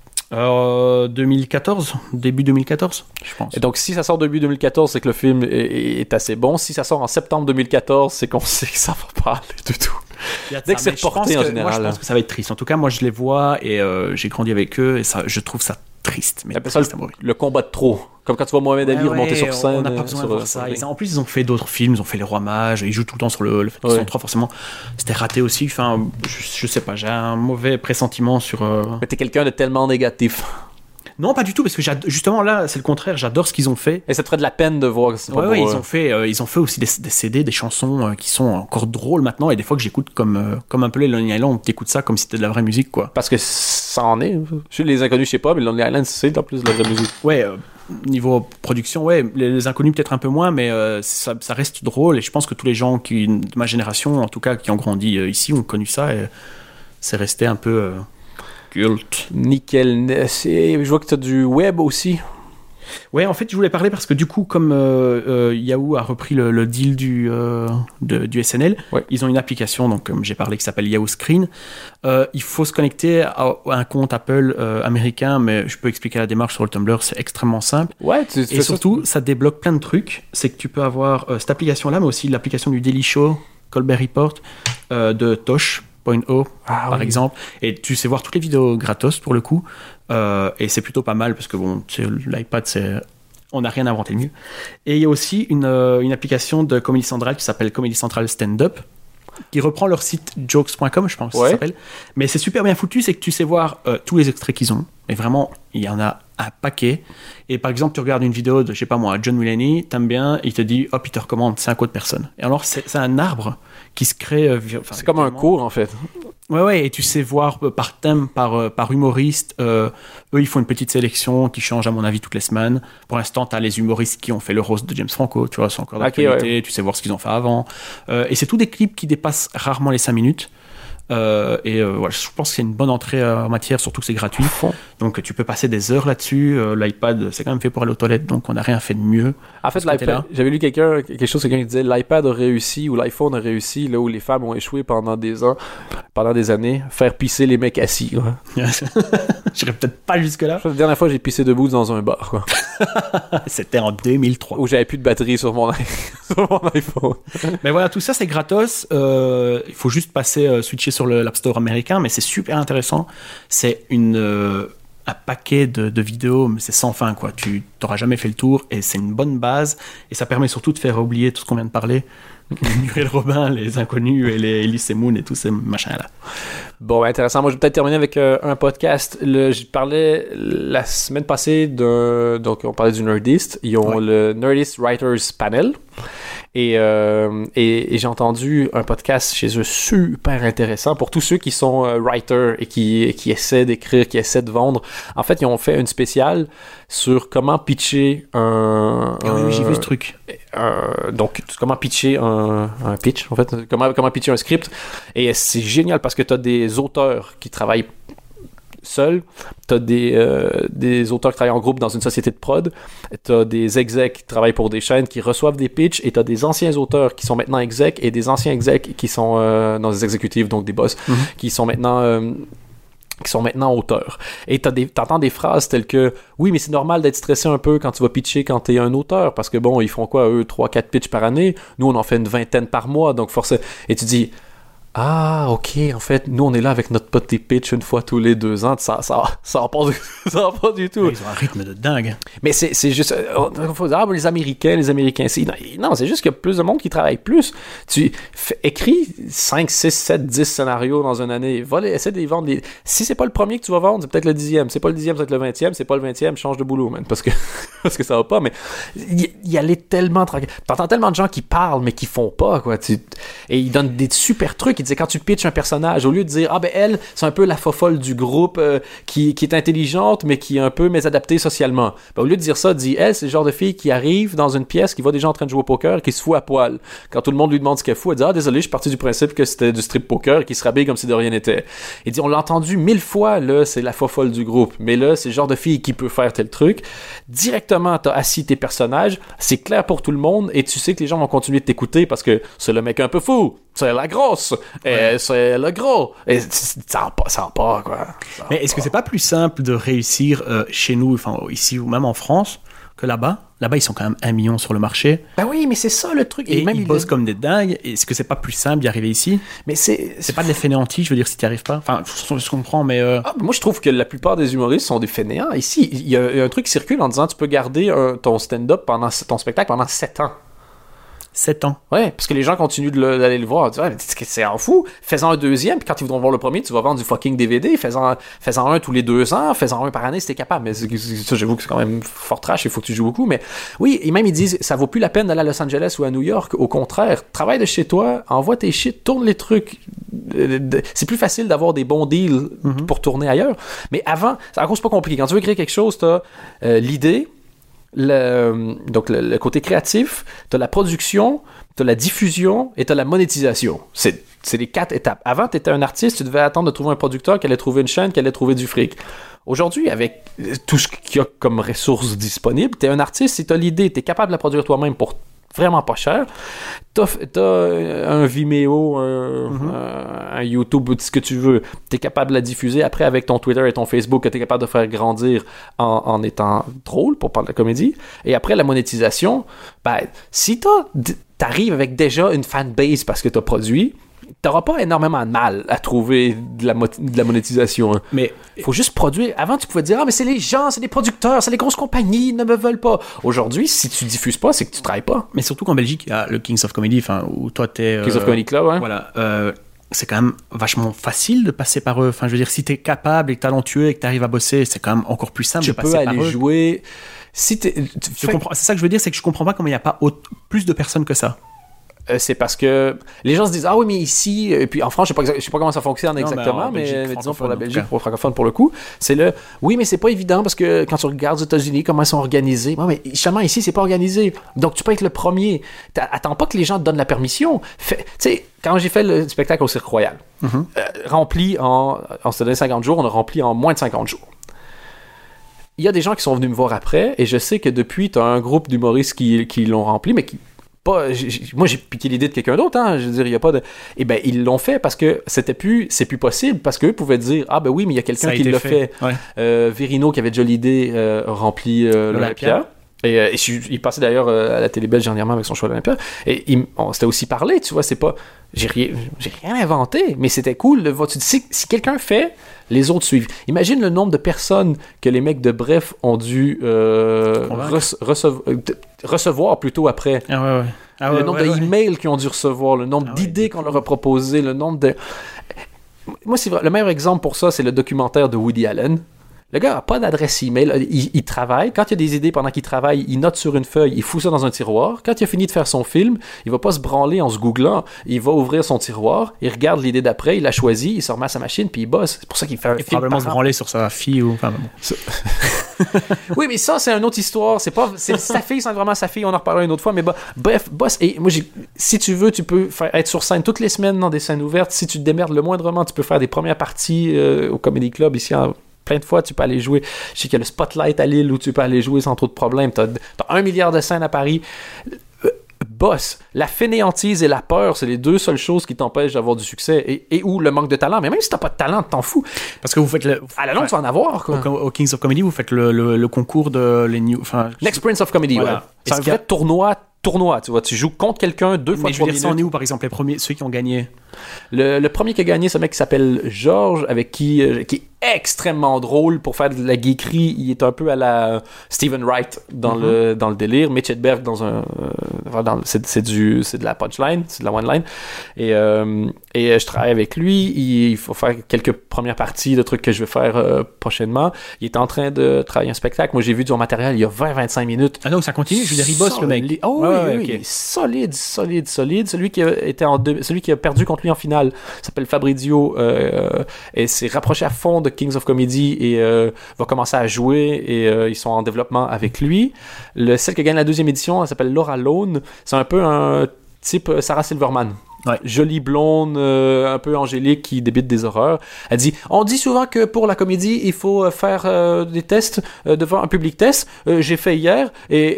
2014, début 2014, je pense. Et donc, si ça sort début 2014, c'est que le film est assez bon. Si ça sort en septembre 2014, c'est qu'on sait que ça va pas aller du tout. Dès que c'est reporté en général. Moi, je pense que ça va être triste. En tout cas, moi, je les vois et j'ai grandi avec eux et ça, je trouve ça triste. Mais ça, le combat de trop. Comme quand tu vois Mohamed Ali remonter sur scène. On n'a pas besoin de voir ça. En plus, ils ont fait d'autres films. Ils ont fait Les Rois Mages. Ils jouent tout le temps sur le fait qu'ils sont trois, forcément. C'était raté aussi. Enfin, je sais pas. J'ai un mauvais pressentiment sur... Mais t'es quelqu'un de tellement négatif. Non, pas du tout, parce que justement là, c'est le contraire. J'adore ce qu'ils ont fait. Et ça te ferait de la peine de voir que c'est pas ils ont fait aussi des CD, des chansons qui sont encore drôles maintenant. Et des fois que j'écoute comme un peu les Lonely Island, t'écoutes ça comme si c'était de la vraie musique, quoi. Parce que ça en est. Chez les Inconnus, je sais pas, mais Lonely Island, c'est en plus de la vraie musique. Ouais. Niveau production, les Inconnus peut-être un peu moins, mais ça reste drôle. Et je pense que tous les gens de ma génération, en tout cas, qui ont grandi ici, ont connu ça. Et c'est resté un peu culte. Nickel. Je vois que tu as du web aussi. Ouais, en fait, je voulais parler parce que du coup, comme Yahoo a repris le deal du SNL, ils ont une application, donc comme j'ai parlé, qui s'appelle Yahoo Screen. Il faut se connecter à un compte Apple américain, mais je peux expliquer la démarche sur le Tumblr, c'est extrêmement simple. Ouais, et surtout, ça débloque plein de trucs. C'est que tu peux avoir cette application-là, mais aussi l'application du Daily Show, Colbert Report, de Tosh.0 par exemple, et tu sais voir toutes les vidéos gratos pour le coup, et c'est plutôt pas mal parce que bon, l'iPad, on n'a rien inventé de mieux. Et il y a aussi une application de Comedy Central qui s'appelle Comedy Central Stand Up, qui reprend leur site jokes.com, je pense que ça s'appelle, mais c'est super bien foutu, c'est que tu sais voir tous les extraits qu'ils ont, et vraiment il y en a un paquet. Et par exemple, tu regardes une vidéo de, je sais pas moi, John Mulaney, t'aimes bien, il te dit hop, il te recommande 5 autres personnes. Et alors c'est un arbre qui se crée. C'est comme un cours en fait. Ouais, et tu sais voir par thème, par humoriste. Eux, ils font une petite sélection qui change à mon avis toutes les semaines. Pour l'instant, t'as les humoristes qui ont fait le roast de James Franco, tu vois, c'est encore d'actualité. Tu sais voir ce qu'ils ont fait avant. Et c'est tous des clips qui dépassent rarement les 5 minutes. Voilà, je pense que c'est une bonne entrée en matière, surtout que c'est gratuit. Donc tu peux passer des heures là-dessus. L'iPad, c'est quand même fait pour aller aux toilettes, donc on n'a rien fait de mieux. En fait, l'iPad, j'avais lu quelqu'un qui disait l'iPad a réussi ou l'iPhone a réussi là où les femmes ont échoué pendant des années, faire pisser les mecs assis. J'irais peut-être pas jusque là. La dernière fois, j'ai pissé debout dans un bar, quoi. C'était en 2003 où j'avais plus de batterie sur mon iPhone. Mais voilà, tout ça c'est gratos. Il faut juste passer switcher sur l'App Store américain, mais c'est super intéressant. C'est un paquet de vidéos, mais c'est sans fin, quoi. Tu t'auras jamais fait le tour, et c'est une bonne base, et ça permet surtout de faire oublier tout ce qu'on vient de parler. Muriel Robin, les Inconnus, et les Elise Moon, et tous ces machins-là. Bon, intéressant. Moi, je vais peut-être terminer avec un podcast. Je parlais la semaine passée donc on parlait du Nerdist. Ils ont le Nerdist Writers Panel. Et j'ai entendu un podcast chez eux super intéressant pour tous ceux qui sont writers et qui essaient d'écrire, qui essaient de vendre. En fait, ils ont fait une spéciale sur comment pitcher oui, j'ai vu ce truc. Donc, comment pitcher un pitch, en fait. Comment pitcher un script. Et c'est génial parce que tu as des auteurs qui travaillent seuls, t'as des auteurs qui travaillent en groupe dans une société de prod, t'as des execs qui travaillent pour des chaînes qui reçoivent des pitchs, et t'as des anciens auteurs qui sont maintenant execs et des anciens execs qui sont dans des exécutifs, donc des boss, qui sont maintenant auteurs. Et t'entends des phrases telles que oui, mais c'est normal d'être stressé un peu quand tu vas pitcher quand t'es un auteur, parce que bon, ils font quoi, eux, 3-4 pitchs par année, nous on en fait une 20aine par mois, donc forcément, et tu dis ah, ok, en fait, nous, on est là avec notre petit pitch une fois tous les 2 ans. Ça va pas du tout. Ils ont un rythme de dingue. Mais c'est juste... Il faut dire, les Américains, non, c'est juste qu'il y a plus de monde qui travaille plus. Tu écris 5, 6, 7, 10 scénarios dans une année. Essaie de les vendre. Si c'est pas le premier que tu vas vendre, c'est peut-être le 10e. C'est pas le 10e, c'est peut-être le 20e. C'est pas le 20e, change de boulot, man. Parce que ça va pas, mais il y a tellement... T'entends tellement de gens qui parlent, mais qui font pas, quoi. Et ils donnent des super trucs. disait quand tu pitches un personnage, au lieu de dire ah ben elle c'est un peu la fofolle du groupe qui est intelligente mais qui est un peu mésadaptée socialement, ben, au lieu de dire ça, dis elle c'est le genre de fille qui arrive dans une pièce, qui voit des gens en train de jouer au poker, qui se fout à poil. Quand tout le monde lui demande ce qu'elle fout, elle dit ah désolé, je suis parti du principe que c'était du strip poker et qui se rhabille comme si de rien n'était. Il dit on l'a entendu 1000 fois, là c'est la fofolle du groupe, mais là c'est le genre de fille qui peut faire tel truc. Directement t'as assis tes personnages, c'est clair pour tout le monde et tu sais que les gens vont continuer de t'écouter parce que c'est le mec un peu fou, c'est la grosse, et c'est le gros, et ça en part quoi. Mais est-ce que c'est pas plus simple de réussir chez nous, enfin ici ou même en France, que là-bas? Là-bas, ils sont quand même 1 million sur le marché. Ben oui, mais c'est ça le truc. Et même ils bossent comme des dingues. Est-ce que c'est pas plus simple d'y arriver ici? Mais c'est pas de les fainéantis, je veux dire, si t'y arrives pas. Enfin, je comprends, mais... moi, je trouve que la plupart des humoristes sont des fainéants. Ici, il y a un truc qui circule en disant tu peux garder ton stand-up pendant ton spectacle pendant 7 ans. 7 ans. Ouais, parce que les gens continuent d'aller le voir. Ouais, c'est en fou. Fais-en un deuxième, puis quand ils voudront voir le premier, tu vas vendre du fucking DVD. Fais-en un tous les 2 ans, fais-en un par année si t'es capable. Mais ça, j'avoue que c'est quand même fort trash, il faut que tu joues beaucoup. Mais oui, et même ils disent, ça vaut plus la peine d'aller à Los Angeles ou à New York. Au contraire, travaille de chez toi, envoie tes shit, tourne les trucs. C'est plus facile d'avoir des bons deals pour tourner ailleurs. Mais avant, c'est encore pas compliqué. Quand tu veux créer quelque chose, t'as l'idée, donc le côté créatif, t'as la production, t'as la diffusion et t'as la monétisation. C'est les 4 étapes. Avant, t'étais un artiste, tu devais attendre de trouver un producteur qui allait trouver une chaîne, qui allait trouver du fric. Aujourd'hui, avec tout ce qu'il y a comme ressources disponibles, t'es un artiste, si t'as l'idée, t'es capable de la produire toi-même pour vraiment pas cher. T'as un Vimeo, un YouTube, ce que tu veux. T'es capable de la diffuser. Après, avec ton Twitter et ton Facebook, que t'es capable de faire grandir en étant drôle, pour parler de la comédie. Et après, la monétisation, ben, si t'arrives avec déjà une fanbase parce que t'as produit, t'auras pas énormément de mal à trouver de la monétisation. Hein. Mais il faut juste produire. Avant, tu pouvais dire mais c'est les gens, c'est les producteurs, c'est les grosses compagnies, ils ne me veulent pas. Aujourd'hui, si tu diffuses pas, c'est que tu travailles pas. Mais surtout qu'en Belgique, il y a le Kings of Comedy, où toi t'es... Kings of Comedy Club, ouais. Voilà. C'est quand même vachement facile de passer par eux. Enfin, je veux dire, si t'es capable et talentueux et que t'arrives à bosser, c'est quand même encore plus simple de passer par eux. Tu peux aller jouer... C'est ça que je veux dire, c'est que je comprends pas comment il n'y a pas plus de personnes que ça. C'est parce que les gens se disent ah oui mais ici et puis en France je sais pas comment ça fonctionne exactement mais disons pour la Belgique pour le francophone pour le coup c'est oui mais c'est pas évident parce que quand tu regardes aux États-Unis comment ils sont organisés mais justement ici c'est pas organisé donc tu peux être le premier attends pas que les gens te donnent la permission tu sais quand j'ai fait le spectacle au Cirque Royal rempli on s'est donné 50 jours on a rempli en moins de 50 jours. Il y a des gens qui sont venus me voir après et je sais que depuis t'as un groupe d'humoristes qui l'ont rempli mais qui moi j'ai piqué l'idée de quelqu'un d'autre je veux dire il y a pas de ils l'ont fait parce que c'est plus possible parce qu'eux pouvaient dire ah ben oui mais il y a quelqu'un qui l'a fait. Ouais. Verino qui avait déjà l'idée rempli l'Olympia et il passait d'ailleurs à la télé belge dernièrement avec son show à l'Olympia et on s'était aussi parlé tu vois c'est pas j'ai rien inventé mais c'était cool de voir tu dis si quelqu'un fait les autres suivent. Imagine le nombre de personnes que les mecs de Bref ont dû recevoir plutôt après. Le nombre d'emails qu'ils ont dû recevoir, le nombre d'idées qu'on leur a proposées, le nombre de... Moi, c'est vrai, le meilleur exemple pour ça, c'est le documentaire de Woody Allen. Le gars n'a pas d'adresse email, il travaille. Quand il a des idées pendant qu'il travaille, il note sur une feuille, il fout ça dans un tiroir. Quand il a fini de faire son film, il va pas se branler en se googlant. Il va ouvrir son tiroir, il regarde l'idée d'après, il la choisit, il se remet à sa machine, puis il bosse. C'est pour ça qu'il fait un film. Probablement se branler sur sa fille ou... Enfin, bon. Oui, mais ça, c'est une autre histoire. C'est sa fille, c'est vraiment sa fille. On en reparlera une autre fois. Mais bref, boss. Et moi, si tu veux, tu peux être sur scène toutes les semaines dans des scènes ouvertes. Si tu te démerdes le moindrement, tu peux faire des premières parties au Comedy Club ici plein de fois, tu peux aller jouer. Je sais qu'il y a le Spotlight à Lille où tu peux aller jouer sans trop de problèmes. T'as 1 milliard de scènes à Paris. Boss, la fainéantise et la peur, c'est les 2 seules choses qui t'empêchent d'avoir du succès et ou le manque de talent. Mais même si t'as pas de talent, t'en fous. Parce que vous faites à la longue, tu vas en avoir. Quoi. Au Kings of Comedy, vous faites le concours de l'Experience of Comedy, voilà. C'est un vrai tournoi, tu vois, tu joues contre quelqu'un 2 fois 3 minutes. Mais je veux dire, ça en est où, par exemple, les premiers, ceux qui ont gagné? Le premier qui a gagné, c'est un mec qui s'appelle Georges, avec qui est extrêmement drôle pour faire de la geekerie. Il est un peu à la Stephen Wright dans le délire. Mitch Hedberg c'est de la punchline, c'est de la one line. Et je travaille avec lui. Il faut faire quelques premières parties de trucs que je vais faire prochainement. Il est en train de travailler un spectacle. Moi, j'ai vu du matériel il y a 20-25 minutes. Ah non, ça continue. Je veux dire, il bosse le mec. Oh oui, okay. Solide. Celui qui a perdu contre lui en finale s'appelle Fabrizio et s'est rapproché à fond de Kings of Comedy et va commencer à jouer et ils sont en développement avec lui. Celle qui gagne la deuxième édition, elle s'appelle Laura Lone. C'est un peu un type Sarah Silverman. Ouais. Jolie blonde, un peu angélique qui débite des horreurs. Elle dit, on dit souvent que pour la comédie, il faut faire des tests devant un public test. J'ai fait hier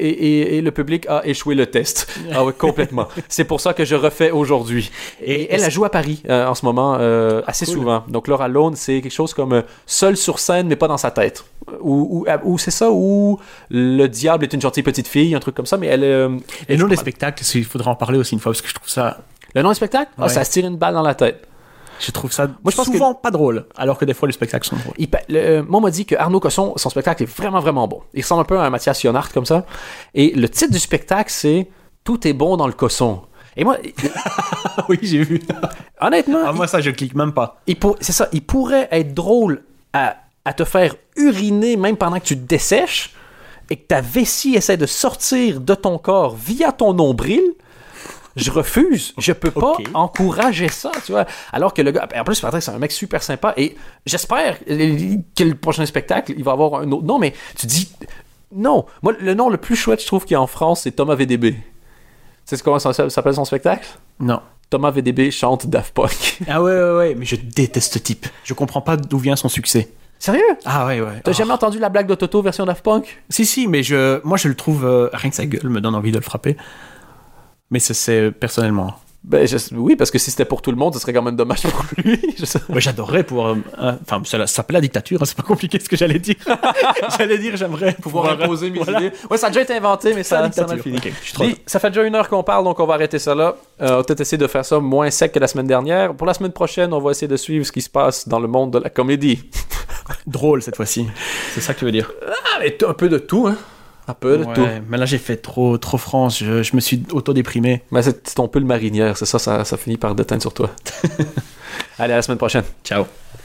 et le public a échoué le test. Ah oui, complètement. C'est pour ça que je refais aujourd'hui. Et elle joue à Paris en ce moment assez souvent. Donc Laura Lone, c'est quelque chose comme seule sur scène mais pas dans sa tête. Ou c'est ça, ou le diable est une gentille petite fille, un truc comme ça, mais elle... et nous, les spectacles, il faudra en parler aussi une fois, parce que je trouve ça... Le nom du spectacle? Ouais. Ça se tire une balle dans la tête. Je trouve ça souvent pas drôle, alors que des fois les spectacles sont drôles. Moi, on m'a dit que Arnaud Cosson, son spectacle est vraiment, vraiment bon. Il ressemble un peu à un Mathias Yonart comme ça. Et le titre du spectacle, c'est « Tout est bon dans le Cosson ». Et moi... oui, j'ai vu. Honnêtement... moi, ça, je clique même pas. C'est ça, il pourrait être drôle à te faire uriner même pendant que tu te dessèches et que ta vessie essaie de sortir de ton corps via ton nombril. Je refuse. Je peux pas encourager ça, tu vois. Alors que le gars... En plus, Patrick, c'est un mec super sympa et j'espère que le prochain spectacle, il va avoir un autre nom, mais tu dis... Non. Moi, le nom le plus chouette, je trouve, qu'il y a en France, c'est Thomas VDB. Tu sais comment ça s'appelle son spectacle? Non. Thomas VDB chante Daft Punk. Ah ouais, mais je déteste ce type. Je comprends pas d'où vient son succès. Sérieux? Ah ouais. T'as jamais entendu la blague de Toto version Daft Punk? Si, mais moi je le trouve... rien que sa gueule me donne envie de le frapper. Mais ça, c'est personnellement. Oui, parce que si c'était pour tout le monde, ce serait quand même dommage pour lui. J'adorerais pouvoir... Enfin, ça s'appelle la dictature, hein, c'est pas compliqué ce que j'allais dire. J'aimerais pouvoir imposer mes idées. Ouais, ça a déjà été inventé, mais ça a mal fini. Okay, ça fait déjà 1 heure qu'on parle, donc on va arrêter ça là. On va peut-être essayer de faire ça moins sec que la semaine dernière. Pour la semaine prochaine, on va essayer de suivre ce qui se passe dans le monde de la comédie. Drôle, cette fois-ci. C'est ça que tu veux dire? Ah, mais un peu de tout, hein. Un peu de tout. Mais là, j'ai fait trop France. Je me suis auto-déprimé. Mais c'est ton pull marinière, c'est ça finit par déteindre sur toi. Allez, à la semaine prochaine. Ciao.